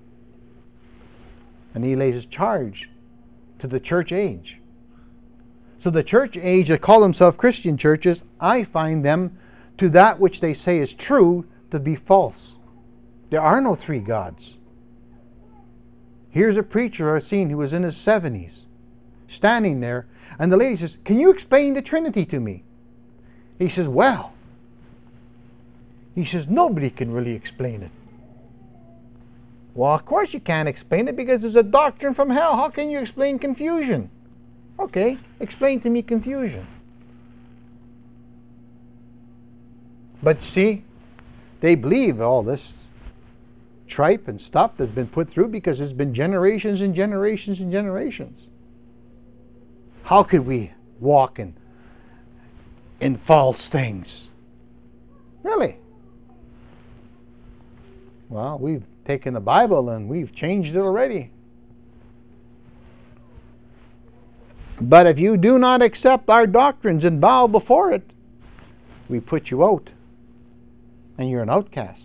And He lays His charge to the church age. So the church age that call themselves Christian churches, I find them to that which they say is true to be false. There are no three gods. Here's a preacher I've seen who was in his seventies, standing there, and the lady says, "Can you explain the Trinity to me?" He says, "Well," he says, "nobody can really explain it." Well, of course you can't explain it, because there's a doctrine from hell. How can you explain confusion? Okay, explain to me confusion. But see, they believe all this tripe and stuff that's been put through because it's been generations and generations and generations. How could we walk in, in false things? Really? Well, we've taken the Bible and we've changed it already. But if you do not accept our doctrines and bow before it, we put you out. And you're an outcast.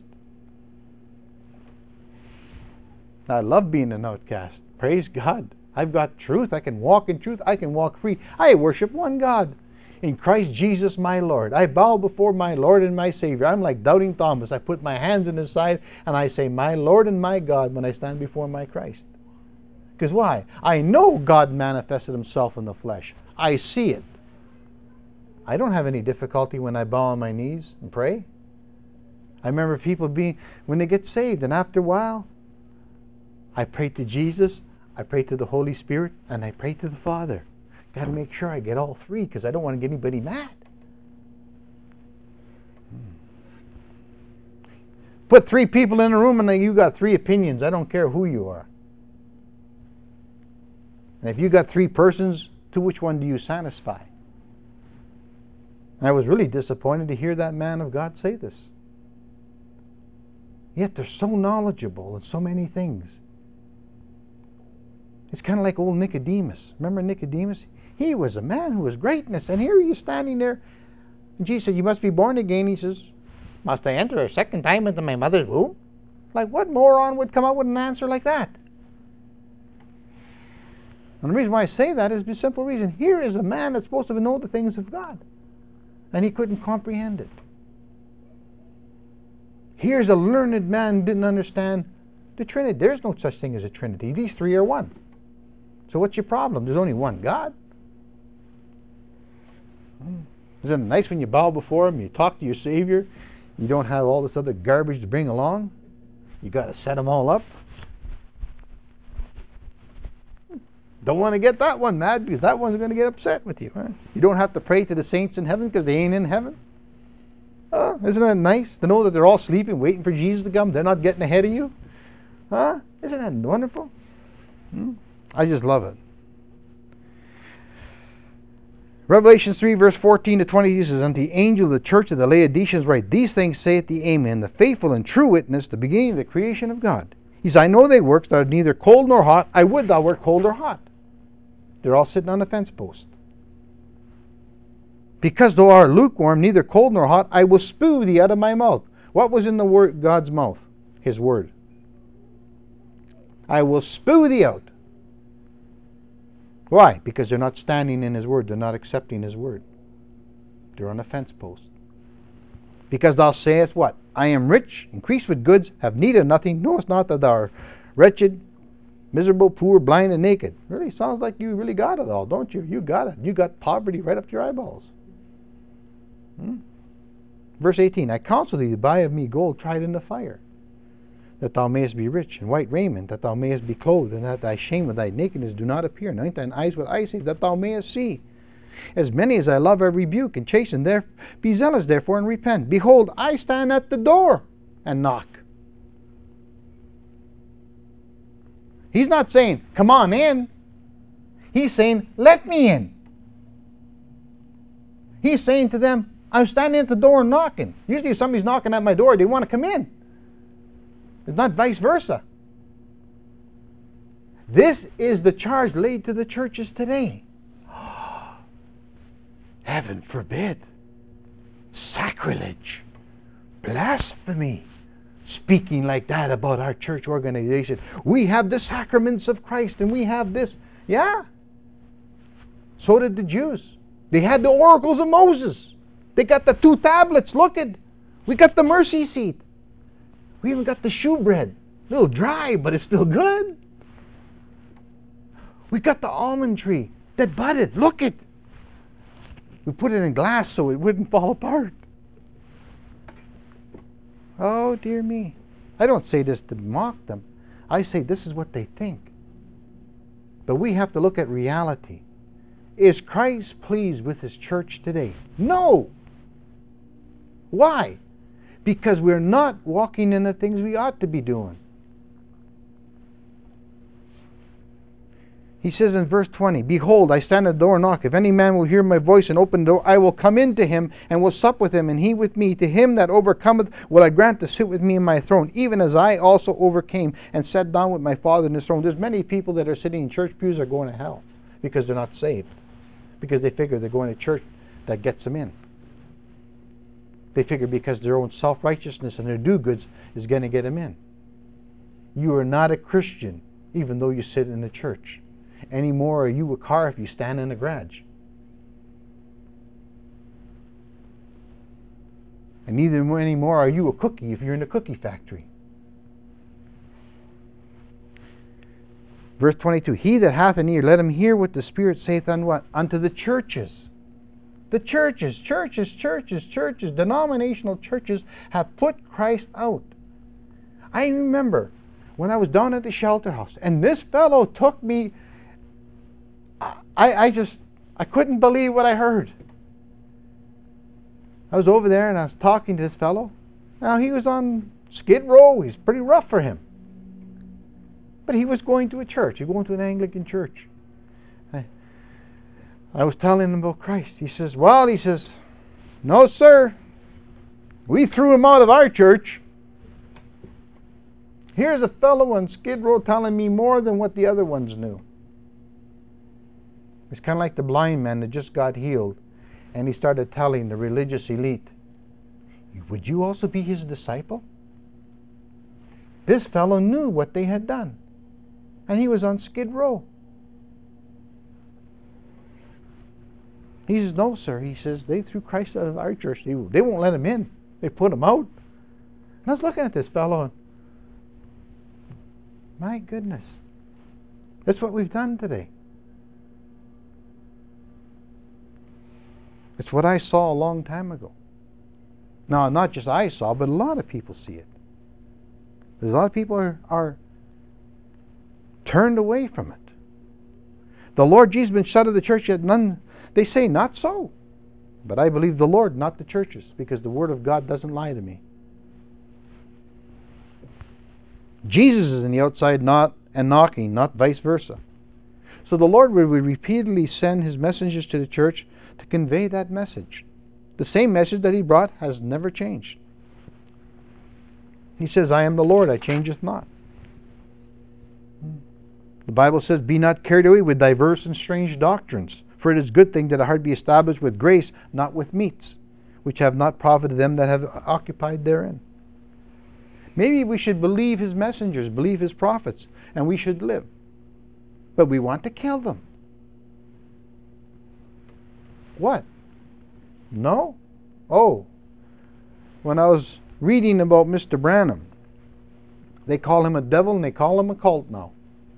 I love being an outcast. Praise God. I've got truth. I can walk in truth. I can walk free. I worship one God. In Christ Jesus my Lord. I bow before my Lord and my Savior. I'm like doubting Thomas. I put my hands in His side and I say, "My Lord and my God," when I stand before my Christ. Because why? I know God manifested Himself in the flesh. I see it. I don't have any difficulty when I bow on my knees and pray. I remember people being, when they get saved, and after a while, I pray to Jesus, I pray to the Holy Spirit, and I pray to the Father. Got to make sure I get all three, because I don't want to get anybody mad. Put three people in a room and you got three opinions. I don't care who you are. And if you got three persons, to which one do you satisfy? And I was really disappointed to hear that man of God say this. Yet they're so knowledgeable in so many things. It's kind of like old Nicodemus. Remember Nicodemus? He was a man who was greatness. And here he is standing there. And Jesus said, "You must be born again." He says, "Must I enter a second time into my mother's womb?" Like, what moron would come up with an answer like that? And the reason why I say that is the simple reason. Here is a man that's supposed to know the things of God. And he couldn't comprehend it. Here's a learned man who didn't understand the Trinity. There's no such thing as a Trinity. These three are one. So what's your problem? There's only one God. Isn't it nice when you bow before Him, you talk to your Savior, you don't have all this other garbage to bring along? You got to set them all up. Don't want to get that one mad, because that one's going to get upset with you. Huh? You don't have to pray to the saints in heaven because they ain't in heaven. Uh, isn't that nice to know that they're all sleeping, waiting for Jesus to come? They're not getting ahead of you. Huh? Isn't that wonderful? Hmm? I just love it. Revelation three, verse fourteen to twenty says, "Unto the angel of the church of the Laodiceans write, These things saith the Amen, the faithful and true witness, the beginning of the creation of God. He says, I know thy works, thou art neither cold nor hot. I would thou wert cold or hot." They're all sitting on the fence post. "Because thou art lukewarm, neither cold nor hot, I will spew thee out of my mouth." What was in the word, God's mouth? His word. "I will spew thee out." Why? Because they're not standing in His word. They're not accepting His word. They're on a fence post. "Because thou sayest what? I am rich, increased with goods, have need of nothing, knowest not that thou art wretched, miserable, poor, blind, and naked." Really sounds like you really got it all, don't you? You got it. You got poverty right up to your eyeballs. Hmm? Verse eighteen, "I counsel thee to buy of me gold tried in the fire, that thou mayest be rich, and white raiment, that thou mayest be clothed, and that thy shame of thy nakedness do not appear. Anoint thine eyes with eye salve, that thou mayest see. As many as I love I rebuke and chasten. There, be zealous therefore and repent. Behold, I stand at the door and knock. He's not saying, come on in. He's saying, let me in. He's saying to them, I'm standing at the door and knocking. Usually if somebody's knocking at my door, they want to come in. It's not vice versa. This is the charge laid to the churches today. Heaven forbid. Sacrilege. Blasphemy. Speaking like that about our church organization. We have the sacraments of Christ and we have this. Yeah. So did the Jews. They had the oracles of Moses. They got the two tablets. Look at. We got the mercy seat. We even got the shewbread. A little dry, but it's still good. We got the almond tree that budded. Look it. We put it in glass so it wouldn't fall apart. Oh, dear me. I don't say this to mock them. I say this is what they think. But we have to look at reality. Is Christ pleased with His church today? No. Why? Because we're not walking in the things we ought to be doing. He says in verse twenty, Behold, I stand at the door and knock. If any man will hear my voice and open the door, I will come in to him and will sup with him, and he with me. To him that overcometh will I grant to sit with me in my throne, even as I also overcame and sat down with my Father in His throne. There's many people that are sitting in church pews are going to hell because they're not saved. Because they figure they're going to church that gets them in. They figure because their own self-righteousness and their do-goods is going to get them in. You are not a Christian even though you sit in the church. Any more are you a car if you stand in a garage. And neither any more are you a cookie if you're in a cookie factory. Verse twenty-two, He that hath an ear, let him hear what the Spirit saith unto what? Unto the churches. The churches, churches, churches, churches, denominational churches have put Christ out. I remember when I was down at the shelter house, and this fellow took me. I, I just, I couldn't believe what I heard. I was over there and I was talking to this fellow. Now he was on Skid Row. He's pretty rough for him. But he was going to a church. He was going to an Anglican church. I, I was telling him about Christ. He says, well, he says, no, sir. We threw him out of our church. Here's a fellow on Skid Row telling me more than what the other ones knew. It's kind of like the blind man that just got healed. And he started telling the religious elite, would you also be his disciple? This fellow knew what they had done. And he was on Skid Row. He says, no, sir. He says, they threw Christ out of our church. They, they won't let him in. They put him out. And I was looking at this fellow and, my goodness. That's what we've done today. It's what I saw a long time ago. Now, not just I saw, but a lot of people see it. There's a lot of people are, are turned away from it. The Lord Jesus has been shut of the church, yet none, they say, not so. But I believe the Lord, not the churches, because the Word of God doesn't lie to me. Jesus is in the outside not and knocking, not vice versa. So the Lord will repeatedly send His messengers to the church to convey that message. The same message that He brought has never changed. He says, I am the Lord, I changeth not. The Bible says, be not carried away with diverse and strange doctrines, for it is a good thing that a heart be established with grace, not with meats, which have not profited them that have occupied therein. Maybe we should believe His messengers, believe His prophets, and we should live. But we want to kill them. What? No? Oh. When I was reading about Mister Branham, they call him a devil and they call him a cult now.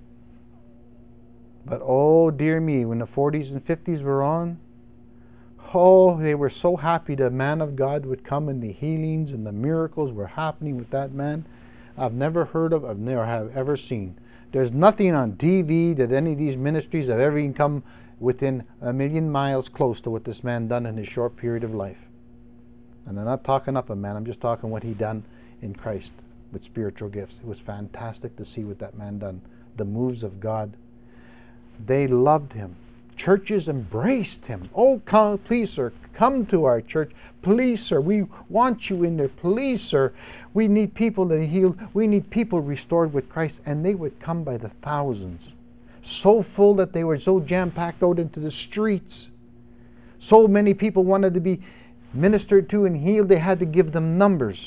But oh dear me, when the forties and fifties were on, oh, they were so happy the man of God would come and the healings and the miracles were happening with that man. I've never heard of, I've never have ever seen. There's nothing on T V that any of these ministries have ever even come within a million miles close to what this man done in his short period of life. And I'm not talking up a man, I'm just talking what he done in Christ with spiritual gifts. It was fantastic to see what that man done. The moves of God. They loved him. Churches embraced him. Oh, come, please, sir, come to our church. Please, sir, we want you in there. Please, sir, we need people to heal. We need people restored with Christ. And they would come by the thousands. So full that they were so jam-packed out into the streets. So many people wanted to be ministered to and healed, they had to give them numbers.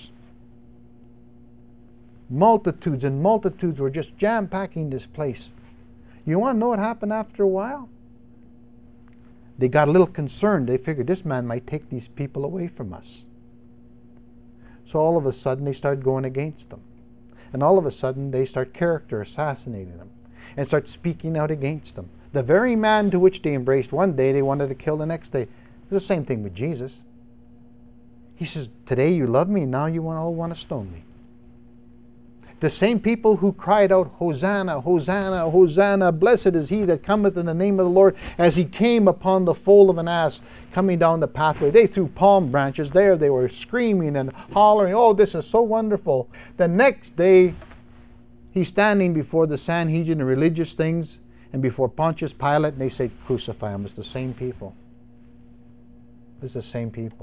Multitudes and multitudes were just jam-packing this place. You want to know what happened after a while? They got a little concerned. They figured this man might take these people away from us. So all of a sudden they started going against them. And all of a sudden they start character assassinating them and start speaking out against them. The very man to which they embraced one day, they wanted to kill the next day. It's the same thing with Jesus. He says, today you love me, now you all want to stone me. The same people who cried out, Hosanna, Hosanna, Hosanna, blessed is he that cometh in the name of the Lord, as he came upon the foal of an ass coming down the pathway. They threw palm branches there. They were screaming and hollering, oh, this is so wonderful. The next day, he's standing before the Sanhedrin and religious things and before Pontius Pilate, and they say, crucify him. It's the same people. It's the same people.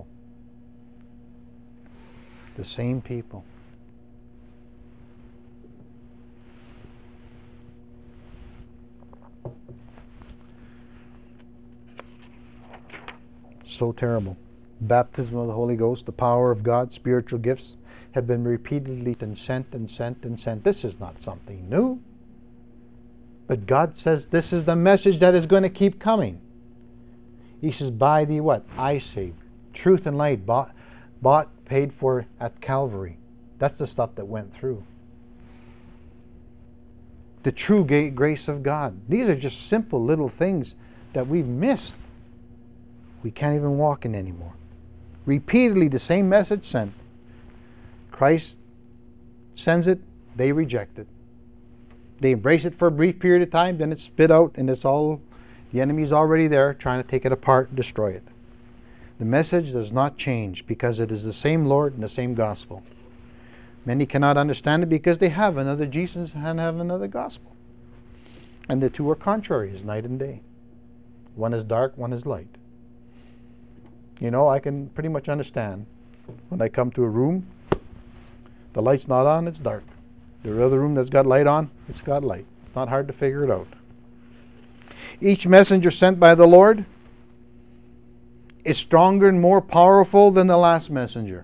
The same people. So terrible. Baptism of the Holy Ghost, the power of God, spiritual gifts have been repeatedly and sent and sent and sent. This is not something new. But God says this is the message that is going to keep coming. He says, by the what? I saved. Truth and light, bought, bought, paid for at Calvary. That's the stuff that went through. The true grace of God. These are just simple little things that we've missed. We can't even walk in anymore. Repeatedly the same message sent. Christ sends it, they reject it. They embrace it for a brief period of time, then it's spit out, and it's all, the enemy's already there trying to take it apart and destroy it. The message does not change because it is the same Lord and the same gospel. Many cannot understand it because they have another Jesus and have another gospel. And the two are contraries, night and day. One is dark, one is light. You know, I can pretty much understand when I come to a room, the light's not on, it's dark. The other room that's got light on, it's got light. It's not hard to figure it out. Each messenger sent by the Lord is stronger and more powerful than the last messenger.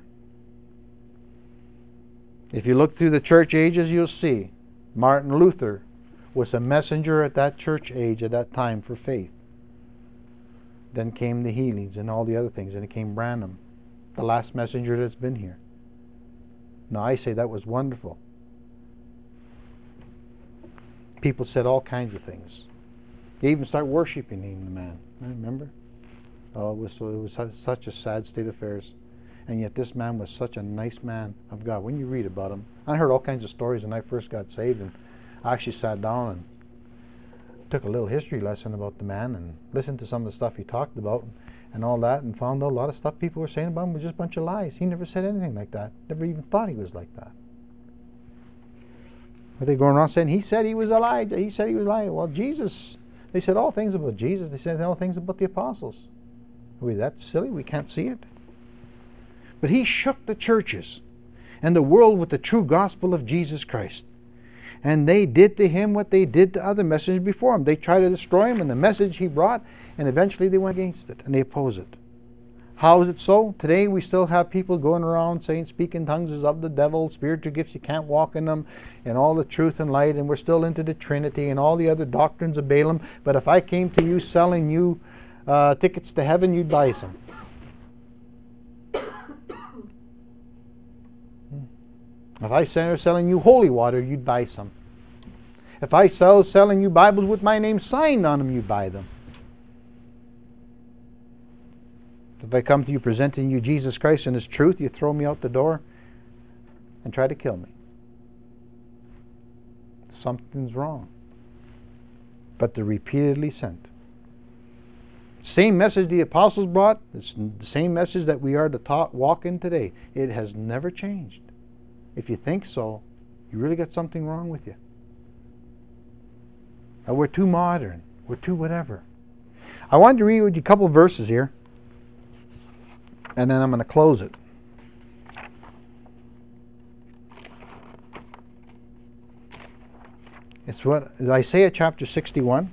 If you look through the church ages, you'll see Martin Luther was a messenger at that church age, at that time, for faith. Then came the healings and all the other things, and it came Branham, the last messenger that's been here. Now I say that was wonderful. People said all kinds of things. They even start worshiping the man. I remember. Oh, it was so, it was such a sad state of affairs, and yet this man was such a nice man of God. When you read about him, I heard all kinds of stories when I first got saved, and I actually sat down and took a little history lesson about the man and listened to some of the stuff he talked about and all that, and found out a lot of stuff people were saying about him was just a bunch of lies. He never said anything like that. Never even thought he was like that. But they going around saying he said he was Elijah. He said he was Elijah. Well, Jesus. They said all things about Jesus. They said all things about the apostles. Are we that silly? We can't see it. But he shook the churches and the world with the true gospel of Jesus Christ. And they did to him what they did to other messengers before him. They tried to destroy him and the message he brought, and eventually they went against it and they oppose it. How is it so? Today we still have people going around saying speak in tongues is of the devil, spiritual gifts, you can't walk in them, and all the truth and light, and we're still into the Trinity and all the other doctrines of Balaam. But if I came to you selling you uh, tickets to heaven, you'd buy some. If I was selling you holy water, you'd buy some. If I sell selling you Bibles with my name signed on them, you'd buy them. If I come to you presenting you Jesus Christ and His truth, you throw me out the door and try to kill me. Something's wrong. But they're repeatedly sent. same message the apostles brought, it's the same message that we are to talk, walk in today. It has never changed. If you think so, you really got something wrong with you. Now, we're too modern. We're too whatever. I wanted to read with you a couple of verses here, and then I'm going to close it. It's what is Isaiah chapter sixty-one.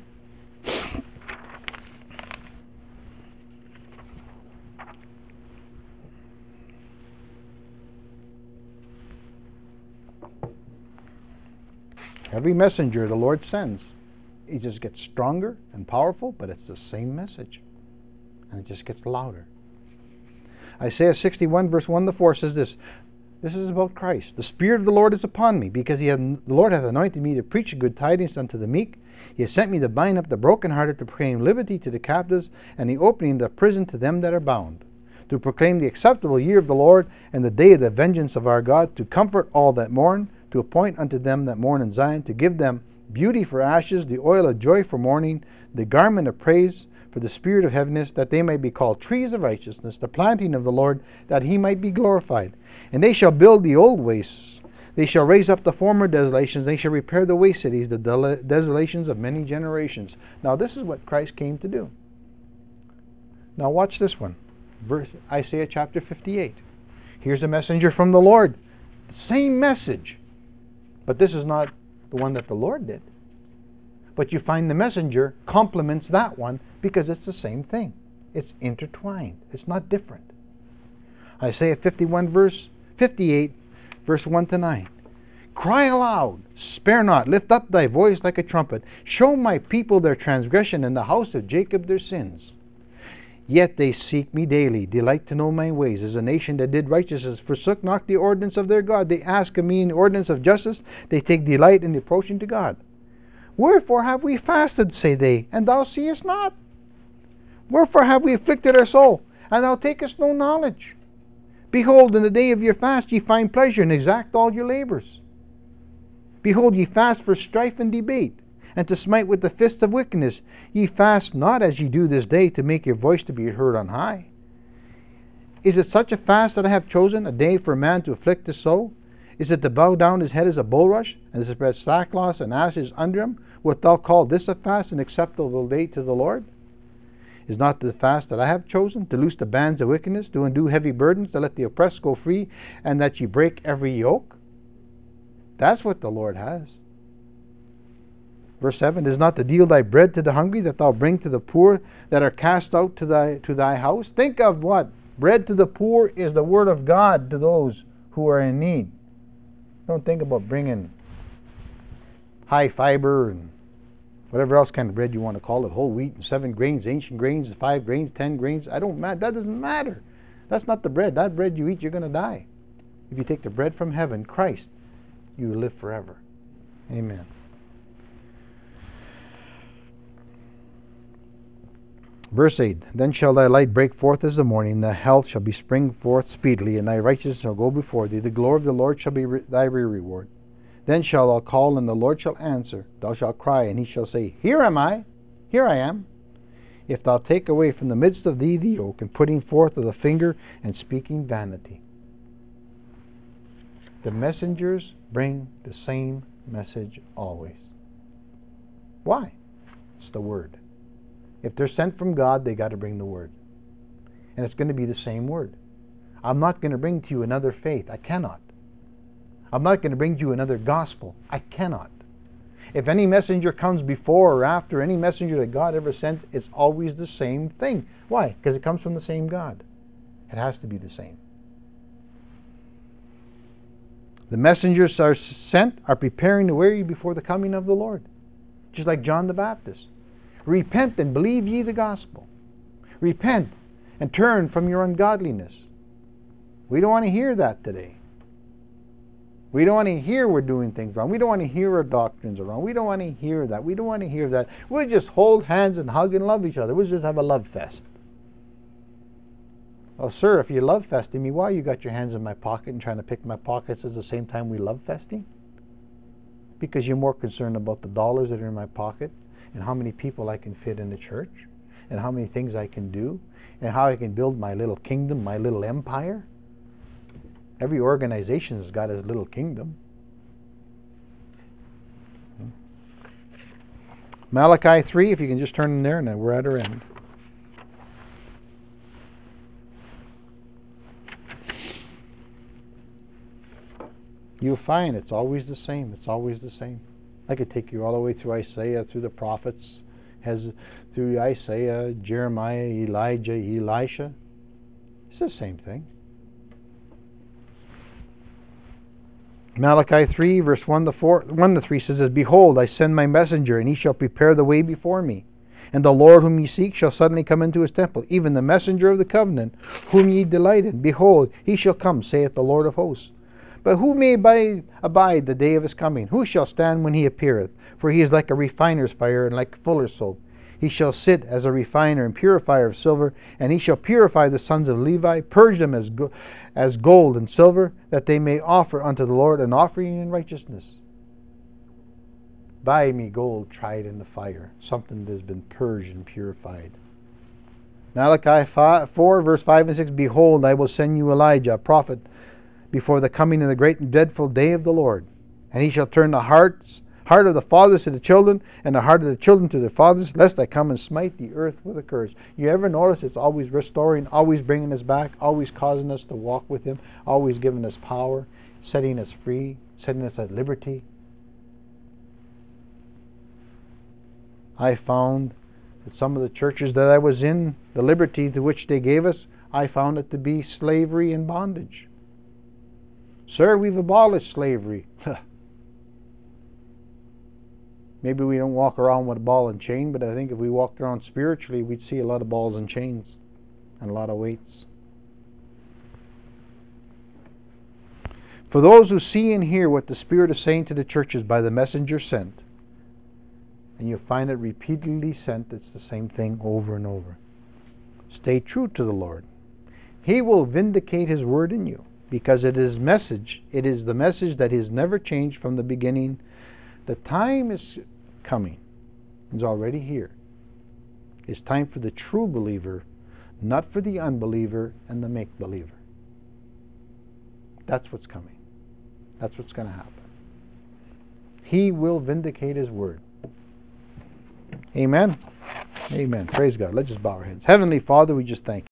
Every messenger the Lord sends, he just gets stronger and powerful, but it's the same message. And it just gets louder. Isaiah sixty-one verse one to four says this. This is about Christ. The Spirit of the Lord is upon me, because he hath, the Lord hath anointed me to preach good tidings unto the meek. He hath sent me to bind up the brokenhearted, to proclaim liberty to the captives, and the opening of the prison to them that are bound, to proclaim the acceptable year of the Lord, and the day of the vengeance of our God, to comfort all that mourn, to appoint unto them that mourn in Zion, to give them beauty for ashes, the oil of joy for mourning, the garment of praise for the spirit of heaviness, that they may be called trees of righteousness, the planting of the Lord, that he might be glorified. And they shall build the old wastes, they shall raise up the former desolations, they shall repair the waste cities, the del- desolations of many generations. Now this is what Christ came to do. Now watch this one. Verse Isaiah chapter fifty-eight. Here's a messenger from the Lord. Same message. But this is not the one that the Lord did. But you find the messenger complements that one because it's the same thing. It's intertwined. It's not different. Isaiah fifty-one verse fifty-eight verse one to nine. Cry aloud, spare not, lift up thy voice like a trumpet. Show my people their transgression, and the house of Jacob their sins. Yet they seek me daily, delight to know my ways. As a nation that did righteousness, forsook not the ordinance of their God. They ask of me in the ordinance of justice. They take delight in approaching to God. Wherefore have we fasted, say they, and thou seest not? Wherefore have we afflicted our soul, and thou takest no knowledge? Behold, in the day of your fast ye find pleasure, and exact all your labors. Behold, ye fast for strife and debate, and to smite with the fist of wickedness. Ye fast not as ye do this day, to make your voice to be heard on high. Is it such a fast that I have chosen, a day for a man to afflict his soul? Is it to bow down his head as a bulrush, and to spread sackcloth and ashes under him? Wilt thou call this a fast, an acceptable day to the Lord? Is not the fast that I have chosen, to loose the bands of wickedness, to undo heavy burdens, to let the oppressed go free, and that ye break every yoke? That's what the Lord has. Verse seven, is not to deal thy bread to the hungry, that thou bring to the poor that are cast out to thy to thy house? Think of what? Bread to the poor is the word of God to those who are in need. Don't think about bringing high fiber and whatever else kind of bread you want to call it, whole wheat and seven grains, ancient grains, five grains, ten grains. I don't matter. That doesn't matter. That's not the bread. That bread you eat, you're going to die. If you take the bread from heaven, Christ, you live forever. Amen. Verse eight, then shall thy light break forth as the morning, thy health shall be spring forth speedily, and thy righteousness shall go before thee. The glory of the Lord shall be re- thy reward. Then shalt thou call, and the Lord shall answer. Thou shalt cry, and he shall say, Here am I, here I am. If thou take away from the midst of thee the yoke, and putting forth of the finger, and speaking vanity. The messengers bring the same message always. Why? It's the Word. If they're sent from God, they got to bring the Word. And it's going to be the same Word. I'm not going to bring to you another faith. I cannot. I'm not going to bring to you another gospel. I cannot. If any messenger comes before or after any messenger that God ever sent, it's always the same thing. Why? Because it comes from the same God. It has to be the same. The messengers are sent are preparing the way before the coming of the Lord. Just like John the Baptist. Repent and believe ye the gospel. Repent and turn from your ungodliness. We don't want to hear that today. We don't want to hear we're doing things wrong. We don't want to hear our doctrines are wrong. We don't want to hear that. We don't want to hear that. We'll just hold hands and hug and love each other. We'll just have a love fest. Oh, sir, if you love festing me, why you got your hands in my pocket and trying to pick my pockets at the same time we love festing? Because you're more concerned about the dollars that are in my pocket and how many people I can fit in the church and how many things I can do, and how I can build my little kingdom, my little empire. Every organization has got its little kingdom. Malachi three, if you can just turn in there, and then we're at our end. You'll find it's always the same. It's always the same. I could take you all the way through Isaiah, through the prophets, has through Isaiah, Jeremiah, Elijah, Elisha. It's the same thing. Malachi three, verse one to four, one to three says, Behold, I send my messenger, and he shall prepare the way before me. And the Lord whom ye seek shall suddenly come into his temple, even the messenger of the covenant, whom ye delight in. Behold, he shall come, saith the Lord of hosts. But who may abide, abide the day of his coming? Who shall stand when he appeareth? For he is like a refiner's fire, and like fuller's soap. He shall sit as a refiner and purifier of silver, and he shall purify the sons of Levi, purge them as go- as gold and silver, that they may offer unto the Lord an offering in righteousness. Buy me gold tried in the fire, something that has been purged and purified. Malachi four, verse five and six, Behold, I will send you Elijah, a prophet, before the coming of the great and dreadful day of the Lord. And he shall turn the hearts, heart of the fathers to the children, and the heart of the children to their fathers, lest I come and smite the earth with a curse. You ever notice it's always restoring, always bringing us back, always causing us to walk with him, always giving us power, setting us free, setting us at liberty? I found that some of the churches that I was in, the liberty to which they gave us, I found it to be slavery and bondage. Sir, we've abolished slavery. Maybe we don't walk around with a ball and chain, but I think if we walked around spiritually, we'd see a lot of balls and chains and a lot of weights. For those who see and hear what the Spirit is saying to the churches by the messenger sent, and you'll find it repeatedly sent, it's the same thing over and over. Stay true to the Lord. He will vindicate His word in you, because it is message. It is the message that has never changed from the beginning. The time is coming. It's already here. It's time for the true believer, not for the unbeliever and the make-believer. That's what's coming. That's what's going to happen. He will vindicate His word. Amen? Amen. Praise God. Let's just bow our heads. Heavenly Father, we just thank you.